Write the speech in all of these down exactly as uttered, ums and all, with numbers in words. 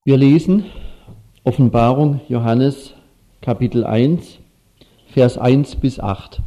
Wir lesen Offenbarung Johannes Kapitel eins, Vers eins bis acht.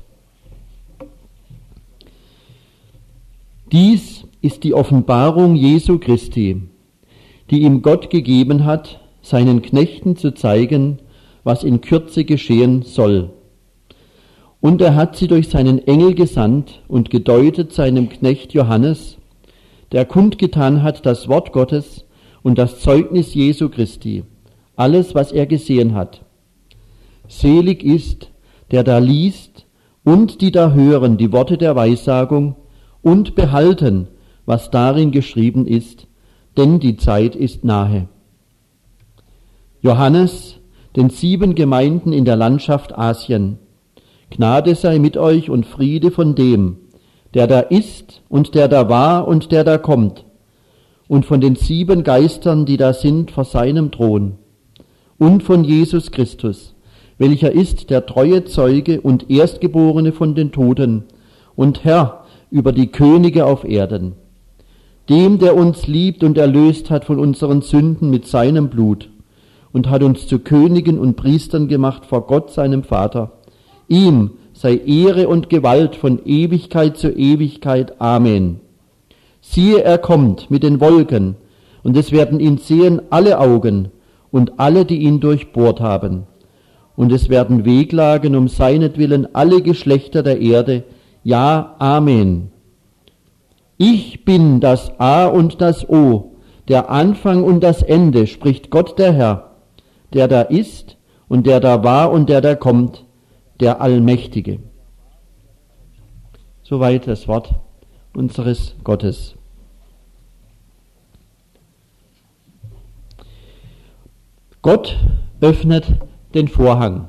Dies ist die Offenbarung Jesu Christi, die ihm Gott gegeben hat, seinen Knechten zu zeigen, was in Kürze geschehen soll. Und er hat sie durch seinen Engel gesandt und gedeutet seinem Knecht Johannes, der kundgetan hat das Wort Gottes und das Zeugnis Jesu Christi, alles, was er gesehen hat. Selig ist, der da liest und die da hören die Worte der Weissagung und behalten, was darin geschrieben ist, denn die Zeit ist nahe. Johannes, den sieben Gemeinden in der Landschaft Asien, Gnade sei mit euch und Friede von dem, der da ist und der da war und der da kommt, und von den sieben Geistern, die da sind vor seinem Thron, und von Jesus Christus, welcher ist der treue Zeuge und Erstgeborene von den Toten und Herr über die Könige auf Erden, dem, der uns liebt und erlöst hat von unseren Sünden mit seinem Blut und hat uns zu Königen und Priestern gemacht vor Gott, seinem Vater. Ihm sei Ehre und Gewalt von Ewigkeit zu Ewigkeit. Amen. Siehe, er kommt mit den Wolken, und es werden ihn sehen alle Augen und alle, die ihn durchbohrt haben. Und es werden wehklagen um seinetwillen alle Geschlechter der Erde. Ja, Amen. Ich bin das A und das O, der Anfang und das Ende, spricht Gott der Herr, der da ist und der da war und der da kommt, der Allmächtige. Soweit das Wort unseres Gottes. Gott öffnet den Vorhang.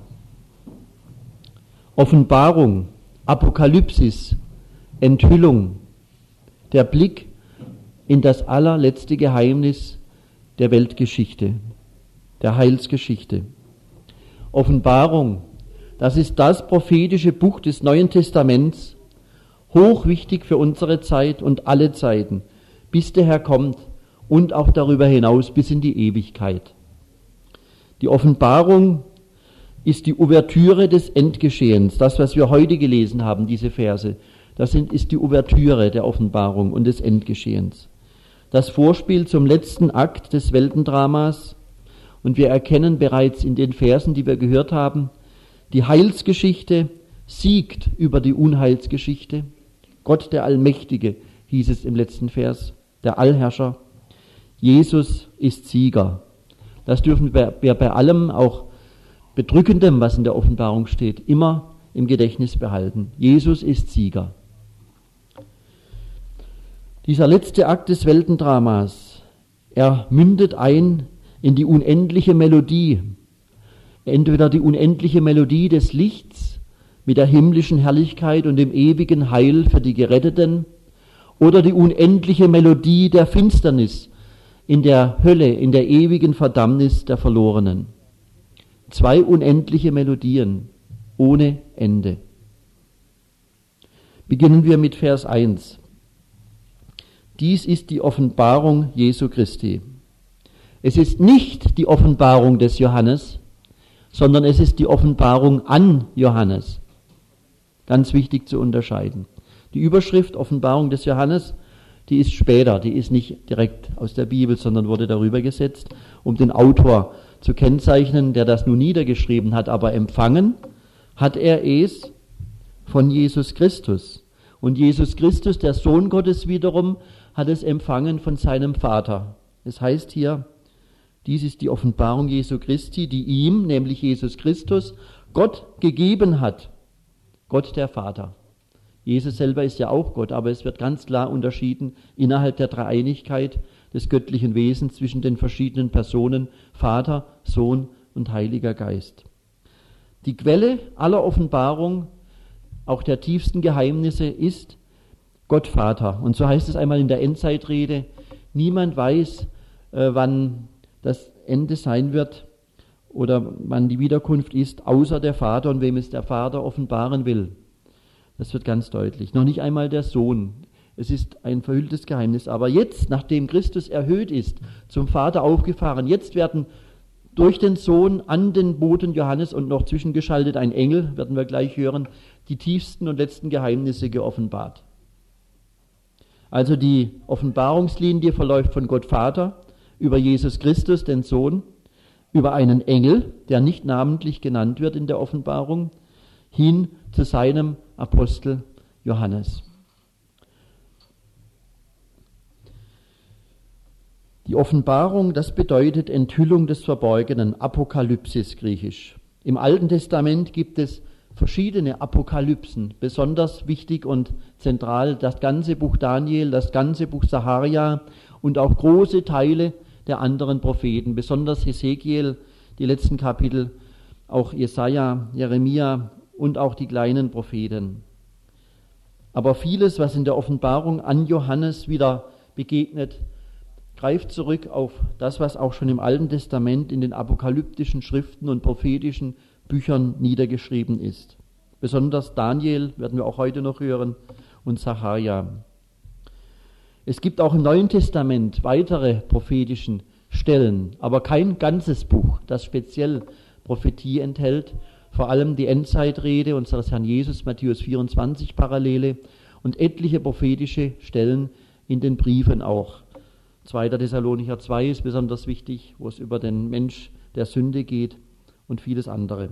Offenbarung, Apokalypsis, Enthüllung, der Blick in das allerletzte Geheimnis der Weltgeschichte, der Heilsgeschichte. Offenbarung, das ist das prophetische Buch des Neuen Testaments, hochwichtig für unsere Zeit und alle Zeiten, bis der Herr kommt und auch darüber hinaus bis in die Ewigkeit. Die Offenbarung ist die Ouvertüre des Endgeschehens, das, was wir heute gelesen haben, diese Verse, das sind, ist die Ouvertüre der Offenbarung und des Endgeschehens. Das Vorspiel zum letzten Akt des Weltendramas, und wir erkennen bereits in den Versen, die wir gehört haben, die Heilsgeschichte siegt über die Unheilsgeschichte. Gott der Allmächtige, hieß es im letzten Vers, der Allherrscher. Jesus ist Sieger. Das dürfen wir bei allem, auch Bedrückendem, was in der Offenbarung steht, immer im Gedächtnis behalten. Jesus ist Sieger. Dieser letzte Akt des Weltendramas, er mündet ein in die unendliche Melodie, entweder die unendliche Melodie des Lichts mit der himmlischen Herrlichkeit und dem ewigen Heil für die Geretteten, oder die unendliche Melodie der Finsternis in der Hölle, in der ewigen Verdammnis der Verlorenen. Zwei unendliche Melodien ohne Ende. Beginnen wir mit Vers eins. Dies ist die Offenbarung Jesu Christi. Es ist nicht die Offenbarung des Johannes, sondern es ist die Offenbarung an Johannes. Ganz wichtig zu unterscheiden. Die Überschrift Offenbarung des Johannes, die ist später, die ist nicht direkt aus der Bibel, sondern wurde darüber gesetzt, um den Autor zu kennzeichnen, der das nun niedergeschrieben hat, aber empfangen hat er es von Jesus Christus. Und Jesus Christus, der Sohn Gottes wiederum, hat es empfangen von seinem Vater. Es heißt hier, dies ist die Offenbarung Jesu Christi, die ihm, nämlich Jesus Christus, Gott gegeben hat. Gott der Vater. Jesus selber ist ja auch Gott, aber es wird ganz klar unterschieden innerhalb der Dreieinigkeit des göttlichen Wesens zwischen den verschiedenen Personen, Vater, Sohn und Heiliger Geist. Die Quelle aller Offenbarung, auch der tiefsten Geheimnisse, ist Gott Vater. Und so heißt es einmal in der Endzeitrede, niemand weiß, äh, wann das Ende sein wird oder wann die Wiederkunft ist, außer der Vater und wem es der Vater offenbaren will. Das wird ganz deutlich. Noch nicht einmal der Sohn. Es ist ein verhülltes Geheimnis. Aber jetzt, nachdem Christus erhöht ist, zum Vater aufgefahren, jetzt werden durch den Sohn an den Boten Johannes und noch zwischengeschaltet ein Engel, werden wir gleich hören, die tiefsten und letzten Geheimnisse geoffenbart. Also die Offenbarungslinie verläuft von Gott Vater über Jesus Christus, den Sohn, über einen Engel, der nicht namentlich genannt wird in der Offenbarung, hin zu seinem Apostel Johannes. Die Offenbarung, das bedeutet Enthüllung des Verborgenen, Apokalypsis griechisch. Im Alten Testament gibt es verschiedene Apokalypsen, besonders wichtig und zentral das ganze Buch Daniel, das ganze Buch Sacharja und auch große Teile der anderen Propheten, besonders Hesekiel, die letzten Kapitel, auch Jesaja, Jeremia und auch die kleinen Propheten. Aber vieles, was in der Offenbarung an Johannes wieder begegnet, greift zurück auf das, was auch schon im Alten Testament in den apokalyptischen Schriften und prophetischen Büchern niedergeschrieben ist. Besonders Daniel werden wir auch heute noch hören und Sacharja. Es gibt auch im Neuen Testament weitere prophetischen Stellen, aber kein ganzes Buch, das speziell Prophetie enthält, vor allem die Endzeitrede unseres Herrn Jesus, Matthäus vierundzwanzig Parallele und etliche prophetische Stellen in den Briefen auch. zweiter Thessalonicher zwei ist besonders wichtig, wo es über den Mensch der Sünde geht und vieles andere.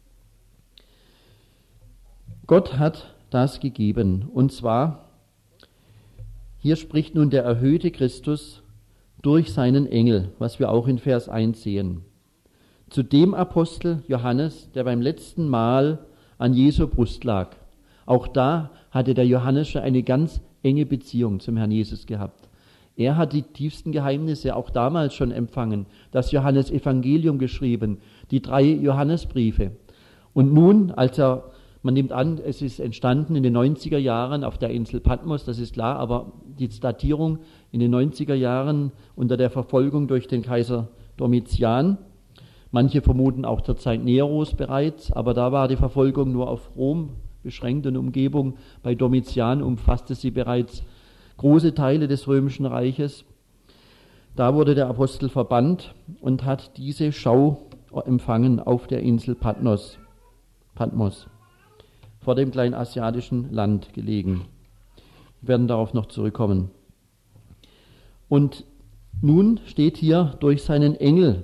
Gott hat das gegeben, und zwar, hier spricht nun der erhöhte Christus durch seinen Engel, was wir auch in Vers eins sehen. Zu dem Apostel Johannes, der beim letzten Mal an Jesu Brust lag. Auch da hatte der Johannes schon eine ganz enge Beziehung zum Herrn Jesus gehabt. Er hat die tiefsten Geheimnisse auch damals schon empfangen, das Johannesevangelium geschrieben, die drei Johannesbriefe. Und nun, als er, man nimmt an, es ist entstanden in den neunziger Jahren auf der Insel Patmos, das ist klar, aber die Datierung in den neunziger Jahren unter der Verfolgung durch den Kaiser Domitian. Manche vermuten auch zur Zeit Neros bereits, aber da war die Verfolgung nur auf Rom beschränkt und Umgebung. Bei Domitian umfasste sie bereits große Teile des Römischen Reiches. Da wurde der Apostel verbannt und hat diese Schau empfangen auf der Insel Patmos, Patmos, vor dem kleinasiatischen Land gelegen. Wir werden darauf noch zurückkommen. Und nun steht hier durch seinen Engel.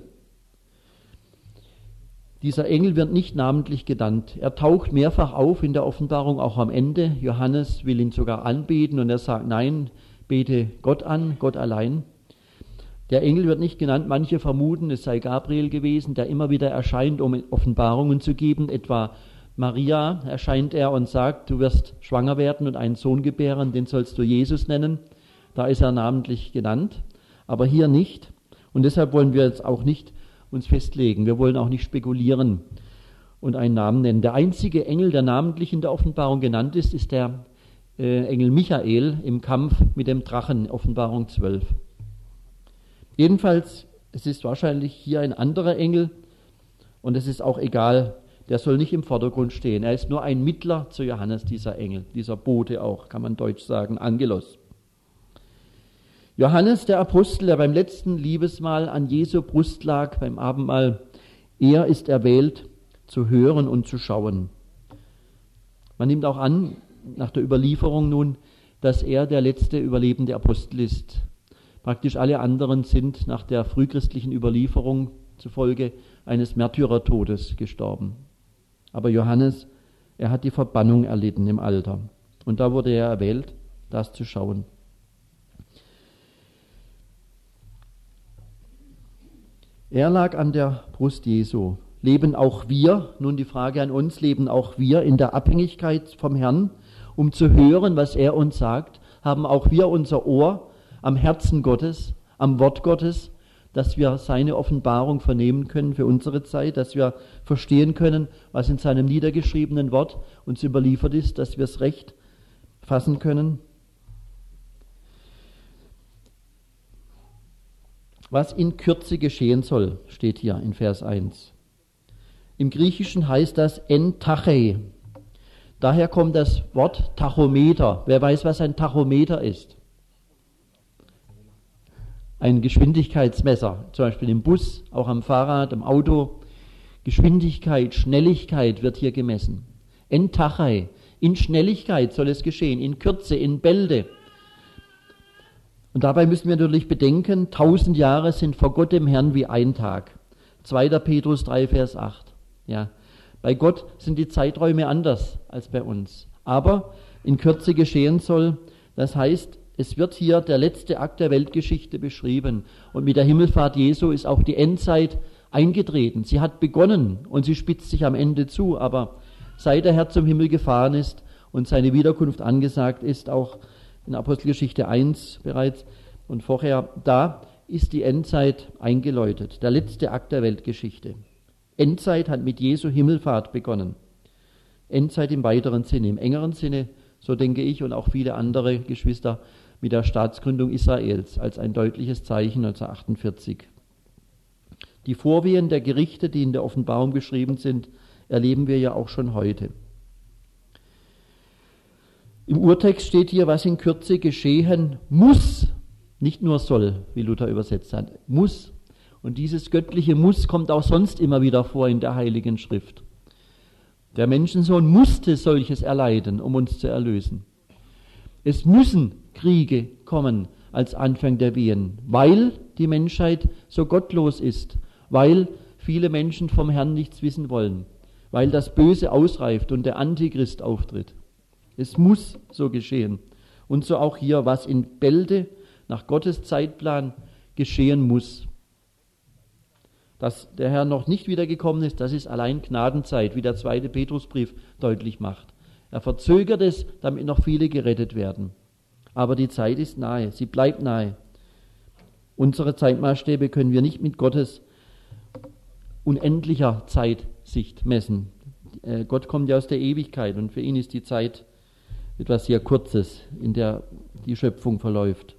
Dieser Engel wird nicht namentlich genannt. Er taucht mehrfach auf in der Offenbarung, auch am Ende. Johannes will ihn sogar anbeten und er sagt, nein, bete Gott an, Gott allein. Der Engel wird nicht genannt. Manche vermuten, es sei Gabriel gewesen, der immer wieder erscheint, um Offenbarungen zu geben. Etwa Maria erscheint er und sagt, du wirst schwanger werden und einen Sohn gebären, den sollst du Jesus nennen. Da ist er namentlich genannt, aber hier nicht. Und deshalb wollen wir jetzt auch nicht uns festlegen. Wir wollen auch nicht spekulieren und einen Namen nennen. Der einzige Engel, der namentlich in der Offenbarung genannt ist, ist der äh, Engel Michael im Kampf mit dem Drachen, Offenbarung zwölf. Jedenfalls, es ist wahrscheinlich hier ein anderer Engel und es ist auch egal, der soll nicht im Vordergrund stehen. Er ist nur ein Mittler zu Johannes, dieser Engel, dieser Bote auch, kann man deutsch sagen, Angelos. Johannes, der Apostel, der beim letzten Liebesmahl an Jesu Brust lag, beim Abendmahl, er ist erwählt, zu hören und zu schauen. Man nimmt auch an, nach der Überlieferung nun, dass er der letzte überlebende Apostel ist. Praktisch alle anderen sind nach der frühchristlichen Überlieferung zufolge eines Märtyrertodes gestorben. Aber Johannes, er hat die Verbannung erlitten im Alter. Und da wurde er erwählt, das zu schauen. Er lag an der Brust Jesu. Leben auch wir, nun die Frage an uns, leben auch wir in der Abhängigkeit vom Herrn, um zu hören, was er uns sagt? Haben auch wir unser Ohr am Herzen Gottes, am Wort Gottes, dass wir seine Offenbarung vernehmen können für unsere Zeit, dass wir verstehen können, was in seinem niedergeschriebenen Wort uns überliefert ist, dass wir es recht fassen können? Was in Kürze geschehen soll, steht hier in Vers eins. Im Griechischen heißt das en tachei. Daher kommt das Wort Tachometer. Wer weiß, was ein Tachometer ist? Ein Geschwindigkeitsmesser, zum Beispiel im Bus, auch am Fahrrad, im Auto. Geschwindigkeit, Schnelligkeit wird hier gemessen. En Tachai, in Schnelligkeit soll es geschehen, in Kürze, in Bälde. Und dabei müssen wir natürlich bedenken, tausend Jahre sind vor Gott dem Herrn wie ein Tag. zweiter Petrus drei, Vers acht. Ja, bei Gott sind die Zeiträume anders als bei uns. Aber in Kürze geschehen soll, das heißt, es wird hier der letzte Akt der Weltgeschichte beschrieben. Und mit der Himmelfahrt Jesu ist auch die Endzeit eingetreten. Sie hat begonnen und sie spitzt sich am Ende zu. Aber seit der Herr zum Himmel gefahren ist und seine Wiederkunft angesagt ist, auch in Apostelgeschichte eins bereits und vorher, da ist die Endzeit eingeläutet. Der letzte Akt der Weltgeschichte. Endzeit hat mit Jesu Himmelfahrt begonnen. Endzeit im weiteren Sinne, im engeren Sinne, so denke ich und auch viele andere Geschwister, mit der Staatsgründung Israels als ein deutliches Zeichen neunzehnhundertachtundvierzig. Die Vorwehen der Gerichte, die in der Offenbarung beschrieben sind, erleben wir ja auch schon heute. Im Urtext steht hier, was in Kürze geschehen muss, nicht nur soll, wie Luther übersetzt hat, muss. Und dieses göttliche Muss kommt auch sonst immer wieder vor in der Heiligen Schrift. Der Menschensohn musste solches erleiden, um uns zu erlösen. Es müssen Kriege kommen als Anfang der Wehen, weil die Menschheit so gottlos ist, weil viele Menschen vom Herrn nichts wissen wollen, weil das Böse ausreift und der Antichrist auftritt. Es muss so geschehen. Und so auch hier, was in Bälde nach Gottes Zeitplan geschehen muss. Dass der Herr noch nicht wiedergekommen ist, das ist allein Gnadenzeit, wie der zweite Petrusbrief deutlich macht. Er verzögert es, damit noch viele gerettet werden. Aber die Zeit ist nahe, sie bleibt nahe. Unsere Zeitmaßstäbe können wir nicht mit Gottes unendlicher Zeitsicht messen. Äh, Gott kommt ja aus der Ewigkeit und für ihn ist die Zeit etwas sehr Kurzes, in der die Schöpfung verläuft.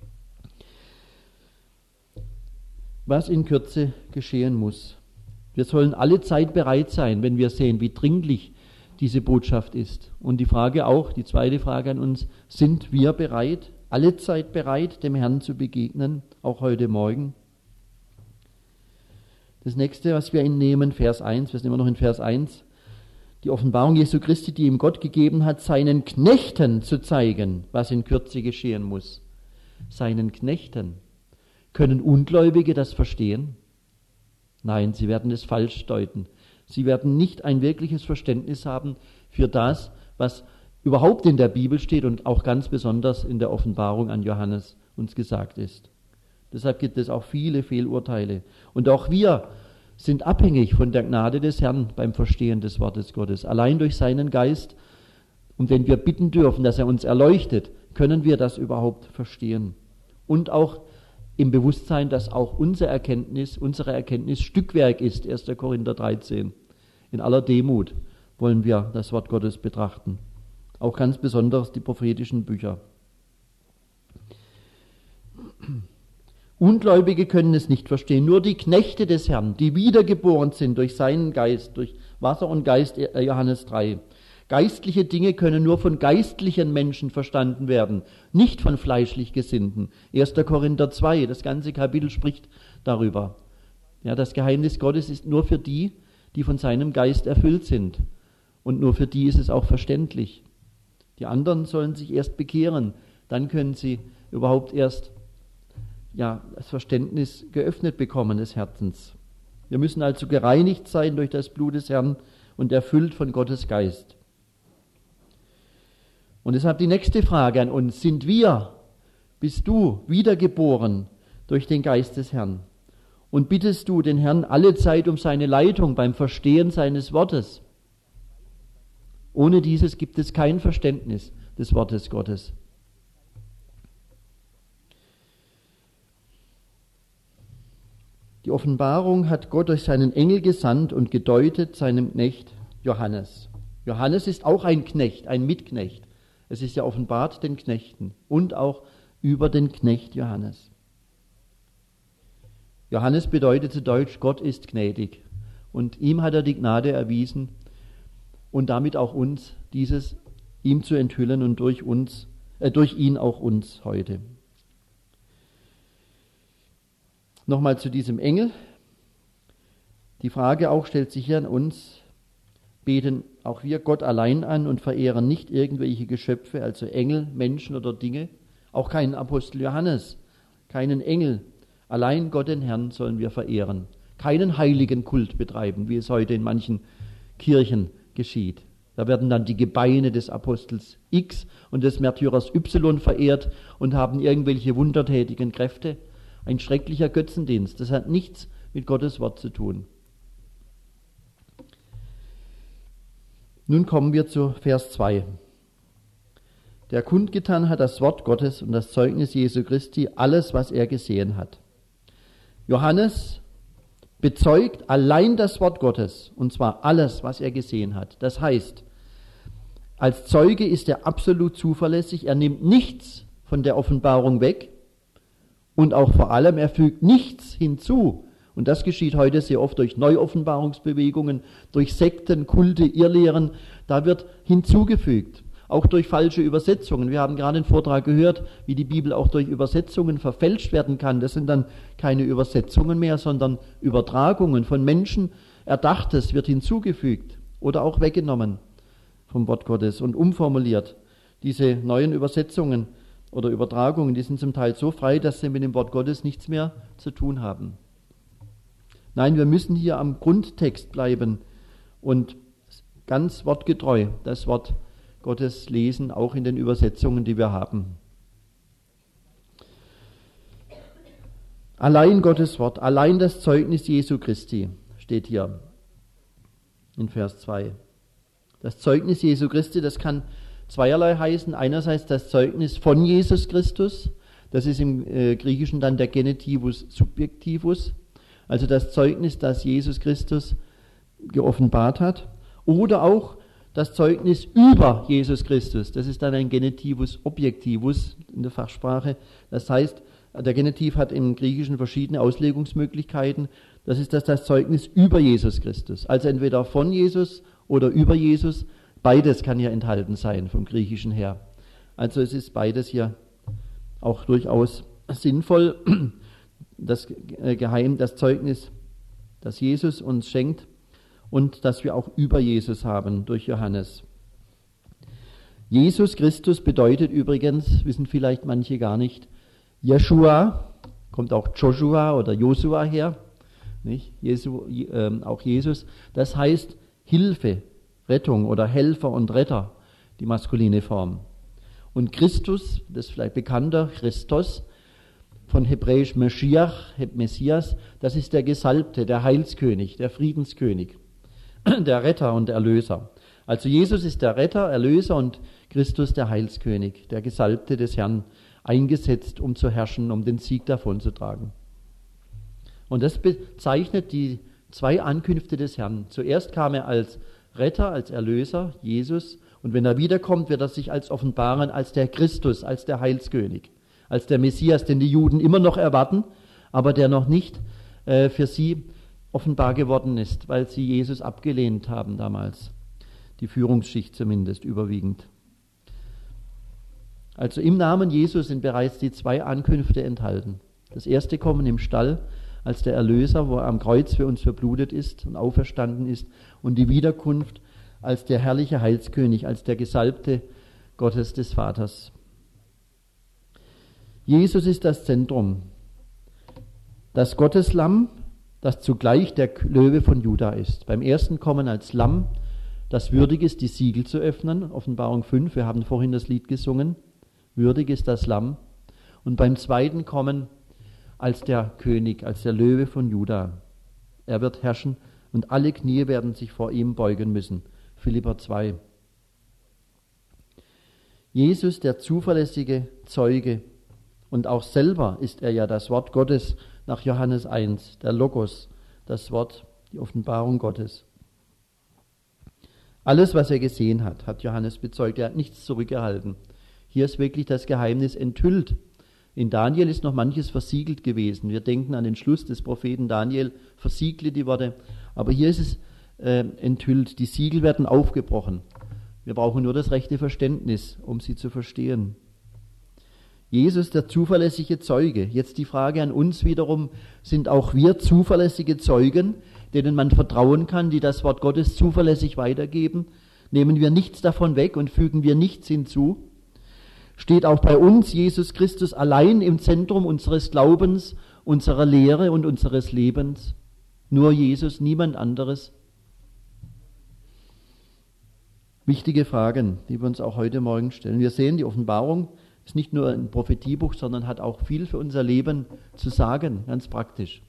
Was in Kürze geschehen muss. Wir sollen alle Zeit bereit sein, wenn wir sehen, wie dringlich diese Botschaft ist. Und die Frage auch, die zweite Frage an uns, sind wir bereit, alle Zeit bereit, dem Herrn zu begegnen, auch heute Morgen? Das nächste, was wir entnehmen, Vers eins, wir sind immer noch in Vers eins, die Offenbarung Jesu Christi, die ihm Gott gegeben hat, seinen Knechten zu zeigen, was in Kürze geschehen muss. Seinen Knechten. Können Ungläubige das verstehen? Nein, sie werden es falsch deuten. Sie werden nicht ein wirkliches Verständnis haben für das, was überhaupt in der Bibel steht und auch ganz besonders in der Offenbarung an Johannes uns gesagt ist. Deshalb gibt es auch viele Fehlurteile. Und auch wir sind abhängig von der Gnade des Herrn beim Verstehen des Wortes Gottes. Allein durch seinen Geist, um den wir bitten dürfen, dass er uns erleuchtet, können wir das überhaupt verstehen. Und auch im Bewusstsein, dass auch unsere Erkenntnis, unsere Erkenntnis Stückwerk ist, erster Korinther dreizehn. In aller Demut wollen wir das Wort Gottes betrachten. Auch ganz besonders die prophetischen Bücher. Ungläubige können es nicht verstehen. Nur die Knechte des Herrn, die wiedergeboren sind durch seinen Geist, durch Wasser und Geist, Johannes drei. Geistliche Dinge können nur von geistlichen Menschen verstanden werden, nicht von fleischlich Gesinnten. erster Korinther zwei, das ganze Kapitel spricht darüber. Ja, das Geheimnis Gottes ist nur für die, die von seinem Geist erfüllt sind. Und nur für die ist es auch verständlich. Die anderen sollen sich erst bekehren, dann können sie überhaupt erst ja, das Verständnis geöffnet bekommen des Herzens. Wir müssen also gereinigt sein durch das Blut des Herrn und erfüllt von Gottes Geist. Und deshalb die nächste Frage an uns, sind wir, bist du wiedergeboren durch den Geist des Herrn? Und bittest du den Herrn alle Zeit um seine Leitung beim Verstehen seines Wortes? Ohne dieses gibt es kein Verständnis des Wortes Gottes. Die Offenbarung hat Gott durch seinen Engel gesandt und gedeutet seinem Knecht Johannes. Johannes ist auch ein Knecht, ein Mitknecht. Es ist ja offenbart den Knechten und auch über den Knecht Johannes. Johannes bedeutet zu Deutsch, Gott ist gnädig. Und ihm hat er die Gnade erwiesen, und damit auch uns, dieses ihm zu enthüllen und durch uns, äh, durch ihn auch uns heute. Nochmal zu diesem Engel. Die Frage auch stellt sich hier an uns, beten auch wir Gott allein an und verehren nicht irgendwelche Geschöpfe, also Engel, Menschen oder Dinge, auch keinen Apostel Johannes, keinen Engel. Allein Gott den Herrn sollen wir verehren. Keinen heiligen Kult betreiben, wie es heute in manchen Kirchen geschieht. Da werden dann die Gebeine des Apostels X und des Märtyrers Y verehrt und haben irgendwelche wundertätigen Kräfte. Ein schrecklicher Götzendienst. Das hat nichts mit Gottes Wort zu tun. Nun kommen wir zu Vers zwei. Der kundgetan hat das Wort Gottes und das Zeugnis Jesu Christi, alles, was er gesehen hat. Johannes bezeugt allein das Wort Gottes, und zwar alles, was er gesehen hat. Das heißt, als Zeuge ist er absolut zuverlässig, er nimmt nichts von der Offenbarung weg und auch vor allem, er fügt nichts hinzu. Und das geschieht heute sehr oft durch Neuoffenbarungsbewegungen, durch Sekten, Kulte, Irrlehren. Da wird hinzugefügt, auch durch falsche Übersetzungen. Wir haben gerade einen Vortrag gehört, wie die Bibel auch durch Übersetzungen verfälscht werden kann. Das sind dann keine Übersetzungen mehr, sondern Übertragungen von Menschen. Erdachtes wird hinzugefügt oder auch weggenommen vom Wort Gottes und umformuliert. Diese neuen Übersetzungen oder Übertragungen, die sind zum Teil so frei, dass sie mit dem Wort Gottes nichts mehr zu tun haben. Nein, wir müssen hier am Grundtext bleiben und ganz wortgetreu das Wort Gottes lesen, auch in den Übersetzungen, die wir haben. Allein Gottes Wort, allein das Zeugnis Jesu Christi steht hier in Vers zwei. Das Zeugnis Jesu Christi, das kann zweierlei heißen. Einerseits das Zeugnis von Jesus Christus, das ist im äh, Griechischen dann der Genitivus Subjektivus, also das Zeugnis, das Jesus Christus geoffenbart hat, oder auch das Zeugnis über Jesus Christus, das ist dann ein Genitivus Objektivus in der Fachsprache, das heißt, der Genitiv hat im Griechischen verschiedene Auslegungsmöglichkeiten, das ist das, das Zeugnis über Jesus Christus, also entweder von Jesus oder über Jesus, beides kann hier enthalten sein vom Griechischen her. Also es ist beides hier auch durchaus sinnvoll, das Geheim, das Zeugnis, das Jesus uns schenkt und das wir auch über Jesus haben durch Johannes. Jesus Christus bedeutet übrigens, wissen vielleicht manche gar nicht, Jeshua, kommt auch Joshua oder Josua her, nicht? Jesu, äh, auch Jesus, das heißt Hilfe, Rettung oder Helfer und Retter, die maskuline Form. Und Christus, das ist vielleicht bekannter, Christos, von hebräisch Meschiach, Messias, das ist der Gesalbte, der Heilskönig, der Friedenskönig, der Retter und Erlöser. Also Jesus ist der Retter, Erlöser und Christus der Heilskönig, der Gesalbte des Herrn, eingesetzt, um zu herrschen, um den Sieg davonzutragen. Und das bezeichnet die zwei Ankünfte des Herrn. Zuerst kam er als Retter, als Erlöser, Jesus, und wenn er wiederkommt, wird er sich als offenbaren, als der Christus, als der Heilskönig, als der Messias, den die Juden immer noch erwarten, aber der noch nicht äh, für sie offenbar geworden ist, weil sie Jesus abgelehnt haben damals, die Führungsschicht zumindest überwiegend. Also im Namen Jesus sind bereits die zwei Ankünfte enthalten. Das erste Kommen im Stall als der Erlöser, wo er am Kreuz für uns verblutet ist und auferstanden ist, und die Wiederkunft als der herrliche Heilskönig, als der Gesalbte Gottes des Vaters. Jesus ist das Zentrum, das Gotteslamm, das zugleich der Löwe von Juda ist. Beim ersten Kommen als Lamm, das würdig ist, die Siegel zu öffnen, Offenbarung fünf, wir haben vorhin das Lied gesungen, würdig ist das Lamm. Und beim zweiten Kommen als der König, als der Löwe von Juda. Er wird herrschen und alle Knie werden sich vor ihm beugen müssen. Philipper zwei. Jesus, der zuverlässige Zeuge, und auch selber ist er ja das Wort Gottes nach Johannes eins, der Logos, das Wort, die Offenbarung Gottes. Alles, was er gesehen hat, hat Johannes bezeugt. Er hat nichts zurückgehalten. Hier ist wirklich das Geheimnis enthüllt. In Daniel ist noch manches versiegelt gewesen. Wir denken an den Schluss des Propheten Daniel, versiegle die Worte. Aber hier ist es äh, enthüllt. Die Siegel werden aufgebrochen. Wir brauchen nur das rechte Verständnis, um sie zu verstehen. Jesus, der zuverlässige Zeuge. Jetzt die Frage an uns wiederum, sind auch wir zuverlässige Zeugen, denen man vertrauen kann, die das Wort Gottes zuverlässig weitergeben? Nehmen wir nichts davon weg und fügen wir nichts hinzu? Steht auch bei uns Jesus Christus allein im Zentrum unseres Glaubens, unserer Lehre und unseres Lebens? Nur Jesus, niemand anderes? Wichtige Fragen, die wir uns auch heute Morgen stellen. Wir sehen, die Offenbarung ist nicht nur ein Prophetiebuch, sondern hat auch viel für unser Leben zu sagen, ganz praktisch.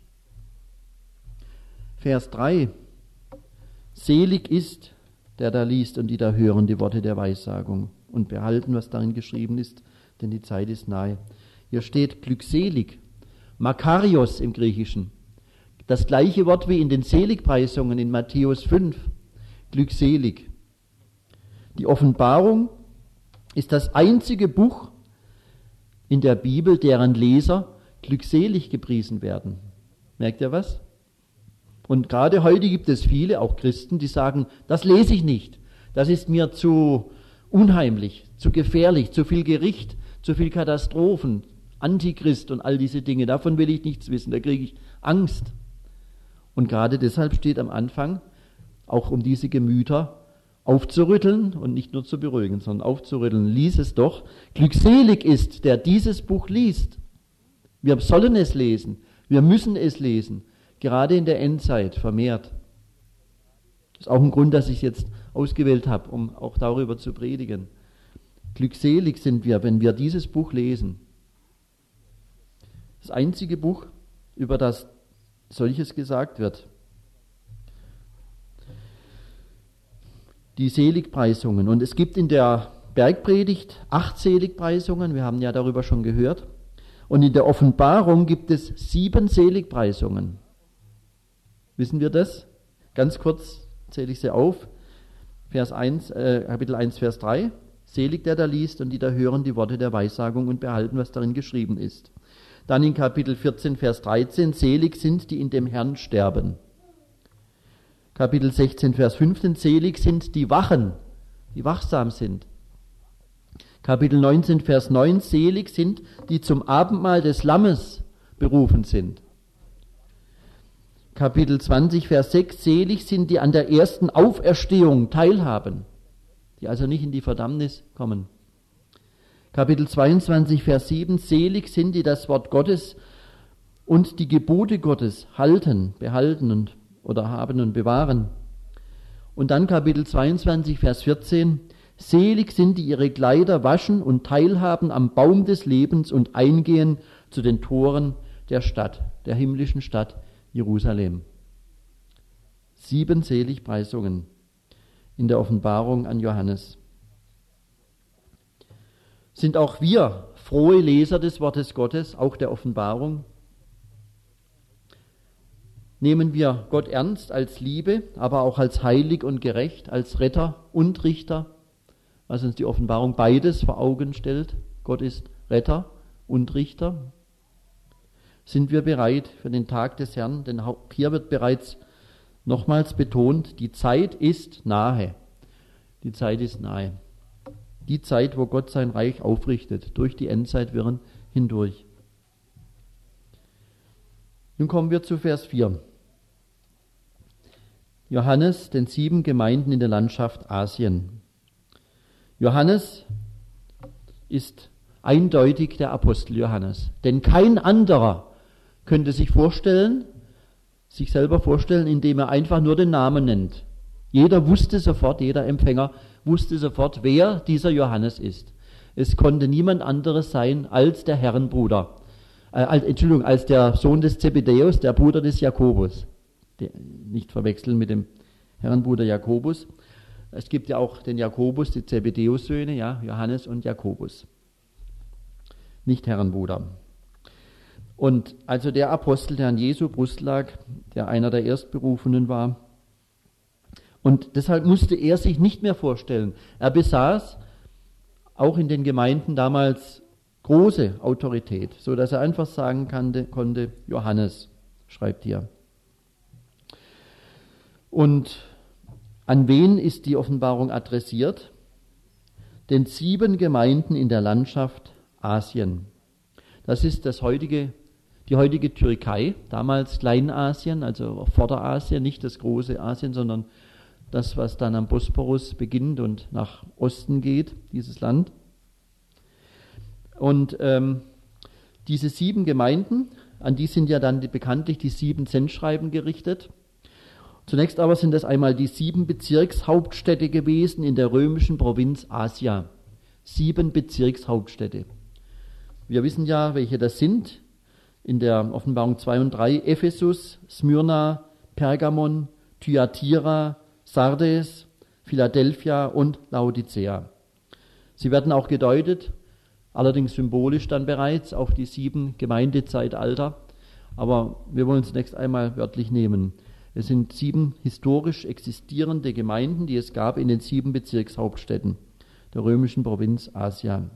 Vers drei. Selig ist, der da liest und die da hören die Worte der Weissagung und behalten, was darin geschrieben ist, denn die Zeit ist nahe. Hier steht glückselig, Makarios im Griechischen. Das gleiche Wort wie in den Seligpreisungen in Matthäus fünf, glückselig. Die Offenbarung ist das einzige Buch in der Bibel, deren Leser glückselig gepriesen werden. Merkt ihr was? Und gerade heute gibt es viele, auch Christen, die sagen, das lese ich nicht. Das ist mir zu unheimlich, zu gefährlich, zu viel Gericht, zu viel Katastrophen, Antichrist und all diese Dinge. Davon will ich nichts wissen, da kriege ich Angst. Und gerade deshalb steht am Anfang, auch um diese Gemüter aufzurütteln und nicht nur zu beruhigen, sondern aufzurütteln. Lies es doch. Glückselig ist, der dieses Buch liest. Wir sollen es lesen. Wir müssen es lesen. Gerade in der Endzeit vermehrt. Das ist auch ein Grund, dass ich es jetzt ausgewählt habe, um auch darüber zu predigen. Glückselig sind wir, wenn wir dieses Buch lesen. Das einzige Buch, über das solches gesagt wird. Die Seligpreisungen. Und es gibt in der Bergpredigt acht Seligpreisungen, wir haben ja darüber schon gehört. Und in der Offenbarung gibt es sieben Seligpreisungen. Wissen wir das? Ganz kurz zähle ich sie auf. Vers eins, äh, Kapitel eins, Vers drei. Selig der da liest und die da hören die Worte der Weissagung und behalten, was darin geschrieben ist. Dann in Kapitel vierzehn, Vers dreizehn. Selig sind, die in dem Herrn sterben. Kapitel sechzehn, Vers fünfzehn, selig sind die Wachen, die wachsam sind. Kapitel neunzehn, Vers neun, selig sind, die zum Abendmahl des Lammes berufen sind. Kapitel zwanzig, Vers sechs, selig sind, die an der ersten Auferstehung teilhaben, die also nicht in die Verdammnis kommen. Kapitel zweiundzwanzig, Vers sieben, selig sind, die das Wort Gottes und die Gebote Gottes halten, behalten und oder haben und bewahren. Und dann Kapitel zweiundzwanzig, Vers vierzehn. Selig sind, die ihre Kleider waschen und teilhaben am Baum des Lebens und eingehen zu den Toren der Stadt, der himmlischen Stadt Jerusalem. Sieben Seligpreisungen in der Offenbarung an Johannes. Sind auch wir frohe Leser des Wortes Gottes, auch der Offenbarung? Nehmen wir Gott ernst als Liebe, aber auch als heilig und gerecht, als Retter und Richter, was uns die Offenbarung beides vor Augen stellt. Gott ist Retter und Richter. Sind wir bereit für den Tag des Herrn? Denn hier wird bereits nochmals betont, die Zeit ist nahe. Die Zeit ist nahe. Die Zeit, wo Gott sein Reich aufrichtet, durch die Endzeitwirren hindurch. Nun kommen wir zu Vers vier. Johannes, den sieben Gemeinden in der Landschaft Asien. Johannes ist eindeutig der Apostel Johannes, denn kein anderer könnte sich vorstellen, sich selber vorstellen, indem er einfach nur den Namen nennt. Jeder wusste sofort, jeder Empfänger wusste sofort, wer dieser Johannes ist. Es konnte niemand anderes sein als der Herrenbruder, äh, als, Entschuldigung, als der Sohn des Zebedäus, der Bruder des Jakobus. Der, nicht verwechseln mit dem Herrenbruder Jakobus. Es gibt ja auch den Jakobus, die Zebedäus-Söhne, ja, Johannes und Jakobus. Nicht Herrenbruder. Und also der Apostel, der an Jesu Brust lag, der einer der Erstberufenen war. Und deshalb musste er sich nicht mehr vorstellen. Er besaß auch in den Gemeinden damals große Autorität, so dass er einfach sagen konnte, konnte Johannes, schreibt hier. Und An wen ist die Offenbarung adressiert? Den sieben Gemeinden in der Landschaft Asien. Das ist das heutige, die heutige Türkei, damals Kleinasien, also Vorderasien, nicht das große Asien, sondern das, was dann am Bosporus beginnt und nach Osten geht, dieses Land. Und ähm, diese sieben Gemeinden, an die sind ja dann die, bekanntlich die sieben Sendschreiben gerichtet. Zunächst aber sind das einmal die sieben Bezirkshauptstädte gewesen in der römischen Provinz Asia. Sieben Bezirkshauptstädte. Wir wissen ja, welche das sind. In der Offenbarung zwei und drei Ephesus, Smyrna, Pergamon, Thyatira, Sardes, Philadelphia und Laodicea. Sie werden auch gedeutet, allerdings symbolisch dann bereits, auf die sieben Gemeindezeitalter. Aber wir wollen es zunächst einmal wörtlich nehmen. Es sind sieben historisch existierende Gemeinden, die es gab in den sieben Bezirkshauptstädten der römischen Provinz Asia.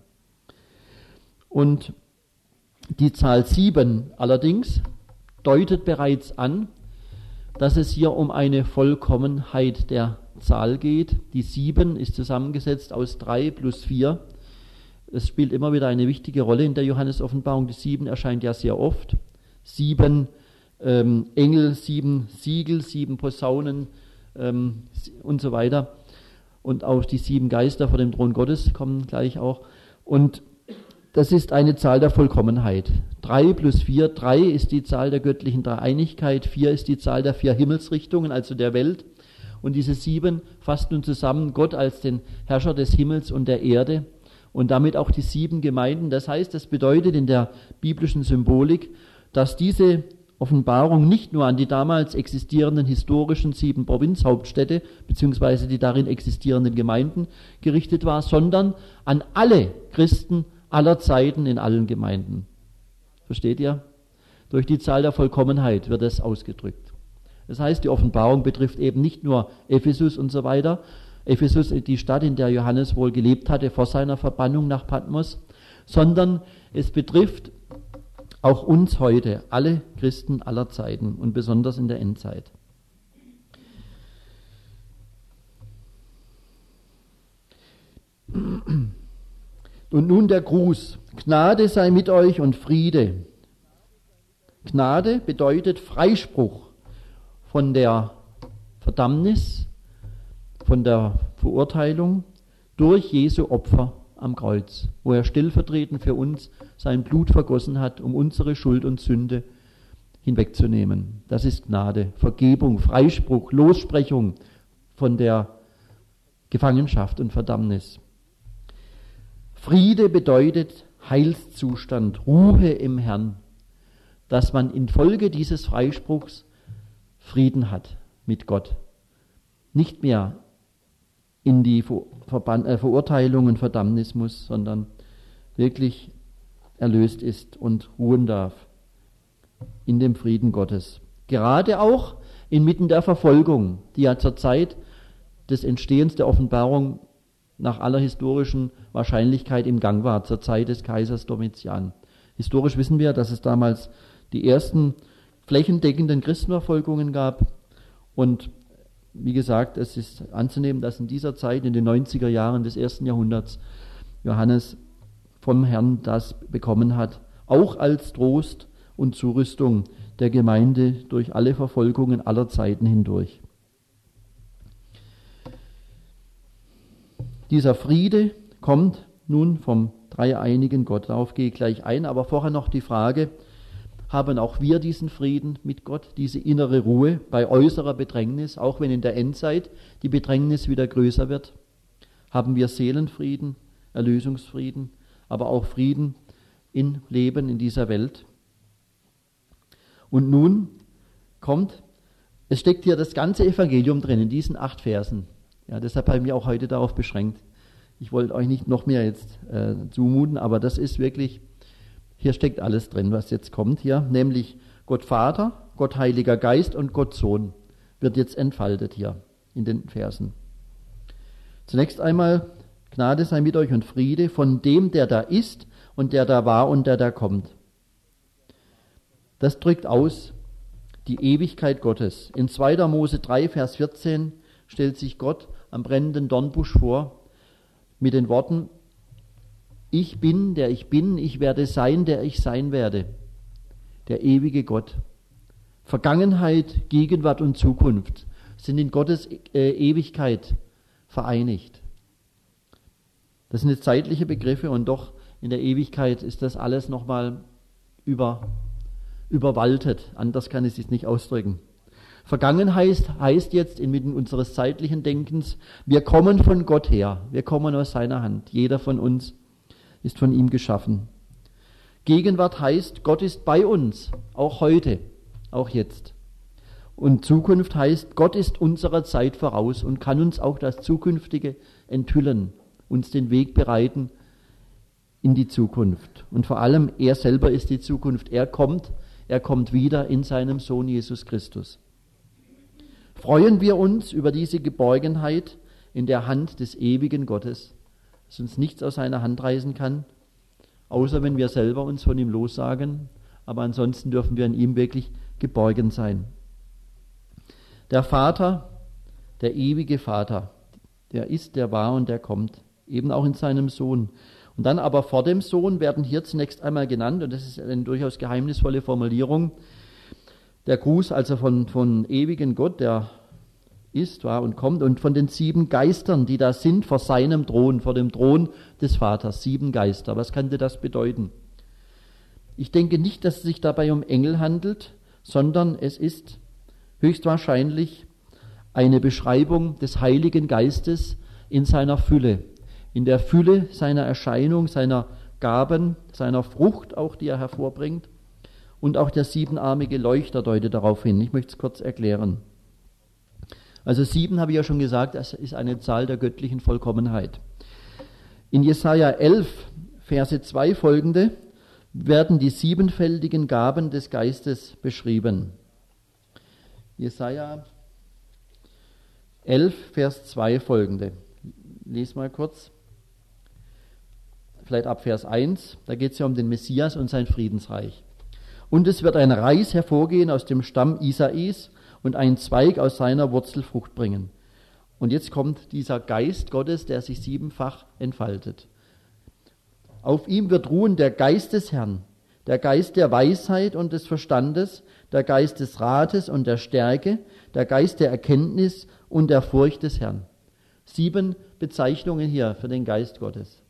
Und die Zahl sieben allerdings deutet bereits an, dass es hier um eine Vollkommenheit der Zahl geht. Die sieben ist zusammengesetzt aus drei plus vier. Es spielt immer wieder eine wichtige Rolle in der Johannes-Offenbarung. Die sieben erscheint ja sehr oft. Sieben ähm, Engel, sieben Siegel, sieben Posaunen ähm, und so weiter. Und auch die sieben Geister vor dem Thron Gottes kommen gleich auch. Und das ist eine Zahl der Vollkommenheit. Drei plus vier, drei ist die Zahl der göttlichen Dreieinigkeit, vier ist die Zahl der vier Himmelsrichtungen, also der Welt. Und diese sieben fasst nun zusammen Gott als den Herrscher des Himmels und der Erde und damit auch die sieben Gemeinden. Das heißt, das bedeutet in der biblischen Symbolik, dass diese Offenbarung nicht nur an die damals existierenden historischen sieben Provinzhauptstädte beziehungsweise die darin existierenden Gemeinden gerichtet war, sondern an alle Christen aller Zeiten in allen Gemeinden. Versteht ihr? Durch die Zahl der Vollkommenheit wird es ausgedrückt. Das heißt, die Offenbarung betrifft eben nicht nur Ephesus und so weiter. Ephesus, die Stadt, in der Johannes wohl gelebt hatte vor seiner Verbannung nach Patmos, sondern es betrifft auch uns heute, alle Christen aller Zeiten und besonders in der Endzeit. Und nun der Gruß. Gnade sei mit euch und Friede. Gnade bedeutet Freispruch von der Verdammnis, von der Verurteilung durch Jesu Opfer am Kreuz, wo er stellvertretend für uns sein Blut vergossen hat, um unsere Schuld und Sünde hinwegzunehmen. Das ist Gnade, Vergebung, Freispruch, Lossprechung von der Gefangenschaft und Verdammnis. Friede bedeutet Heilszustand, Ruhe im Herrn, dass man infolge dieses Freispruchs Frieden hat mit Gott. Nicht mehr in die Ver- Verban- äh, Verurteilung und Verdammnis muss, sondern wirklich erlöst ist und ruhen darf in dem Frieden Gottes. Gerade auch inmitten der Verfolgung, die ja zur Zeit des Entstehens der Offenbarung nach aller historischen Wahrscheinlichkeit im Gang war, zur Zeit des Kaisers Domitian. Historisch wissen wir, dass es damals die ersten flächendeckenden Christenverfolgungen gab und wie gesagt, es ist anzunehmen, dass in dieser Zeit, in den neunziger Jahren des ersten Jahrhunderts, Johannes vom Herrn das bekommen hat, auch als Trost und Zurüstung der Gemeinde durch alle Verfolgungen aller Zeiten hindurch. Dieser Friede kommt nun vom dreieinigen Gott. Darauf gehe ich gleich ein, aber vorher noch die Frage, haben auch wir diesen Frieden mit Gott, diese innere Ruhe bei äußerer Bedrängnis, auch wenn in der Endzeit die Bedrängnis wieder größer wird? Haben wir Seelenfrieden, Erlösungsfrieden, aber auch Frieden im Leben in dieser Welt? Und nun kommt, es steckt hier das ganze Evangelium drin, in diesen acht Versen. Ja, deshalb habe ich mich auch heute darauf beschränkt. Ich wollte euch nicht noch mehr jetzt äh, zumuten, aber das ist wirklich, hier steckt alles drin, was jetzt kommt hier, nämlich Gott Vater, Gott Heiliger Geist und Gott Sohn wird jetzt entfaltet hier in den Versen. Zunächst einmal, Gnade sei mit euch und Friede von dem, der da ist und der da war und der da kommt. Das drückt aus die Ewigkeit Gottes. In zweiter Mose drei, Vers vierzehn stellt sich Gott am brennenden Dornbusch vor mit den Worten, ich bin, der ich bin, ich werde sein, der ich sein werde. Der ewige Gott. Vergangenheit, Gegenwart und Zukunft sind in Gottes äh, Ewigkeit vereinigt. Das sind jetzt zeitliche Begriffe und doch in der Ewigkeit ist das alles nochmal über, überwaltet. Anders kann ich es nicht ausdrücken. Vergangenheit heißt jetzt inmitten unseres zeitlichen Denkens, wir kommen von Gott her, wir kommen aus seiner Hand. Jeder von uns ist von ihm geschaffen. Gegenwart heißt, Gott ist bei uns, auch heute, auch jetzt. Und Zukunft heißt, Gott ist unserer Zeit voraus und kann uns auch das Zukünftige enthüllen, uns den Weg bereiten in die Zukunft. Und vor allem, er selber ist die Zukunft. Er kommt, er kommt wieder in seinem Sohn Jesus Christus. Freuen wir uns über diese Geborgenheit in der Hand des ewigen Gottes, dass uns nichts aus seiner Hand reißen kann, außer wenn wir selber uns von ihm lossagen, aber ansonsten dürfen wir in ihm wirklich geborgen sein. Der Vater, der ewige Vater, der ist, der war und der kommt, eben auch in seinem Sohn. Und dann aber vor dem Sohn werden hier zunächst einmal genannt, und das ist eine durchaus geheimnisvolle Formulierung, der Gruß also von, von ewigen Gott, der ist, war und kommt, und von den sieben Geistern, die da sind vor seinem Thron, vor dem Thron des Vaters, sieben Geister. Was könnte das bedeuten? Ich denke nicht, dass es sich dabei um Engel handelt, sondern es ist höchstwahrscheinlich eine Beschreibung des Heiligen Geistes in seiner Fülle, in der Fülle seiner Erscheinung, seiner Gaben, seiner Frucht auch, die er hervorbringt. Und auch der siebenarmige Leuchter deutet darauf hin. Ich möchte es kurz erklären. Also sieben, habe ich ja schon gesagt, das ist eine Zahl der göttlichen Vollkommenheit. In Jesaja elf, Verse zwei folgende, werden die siebenfältigen Gaben des Geistes beschrieben. Jesaja elf, Vers zwei folgende. Lies mal kurz. Vielleicht ab Vers eins. Da geht es ja um den Messias und sein Friedensreich. Und es wird ein Reis hervorgehen aus dem Stamm Isais und ein Zweig aus seiner Wurzel Frucht bringen. Und jetzt kommt dieser Geist Gottes, der sich siebenfach entfaltet. Auf ihm wird ruhen der Geist des Herrn, der Geist der Weisheit und des Verstandes, der Geist des Rates und der Stärke, der Geist der Erkenntnis und der Furcht des Herrn. Sieben Bezeichnungen hier für den Geist Gottes.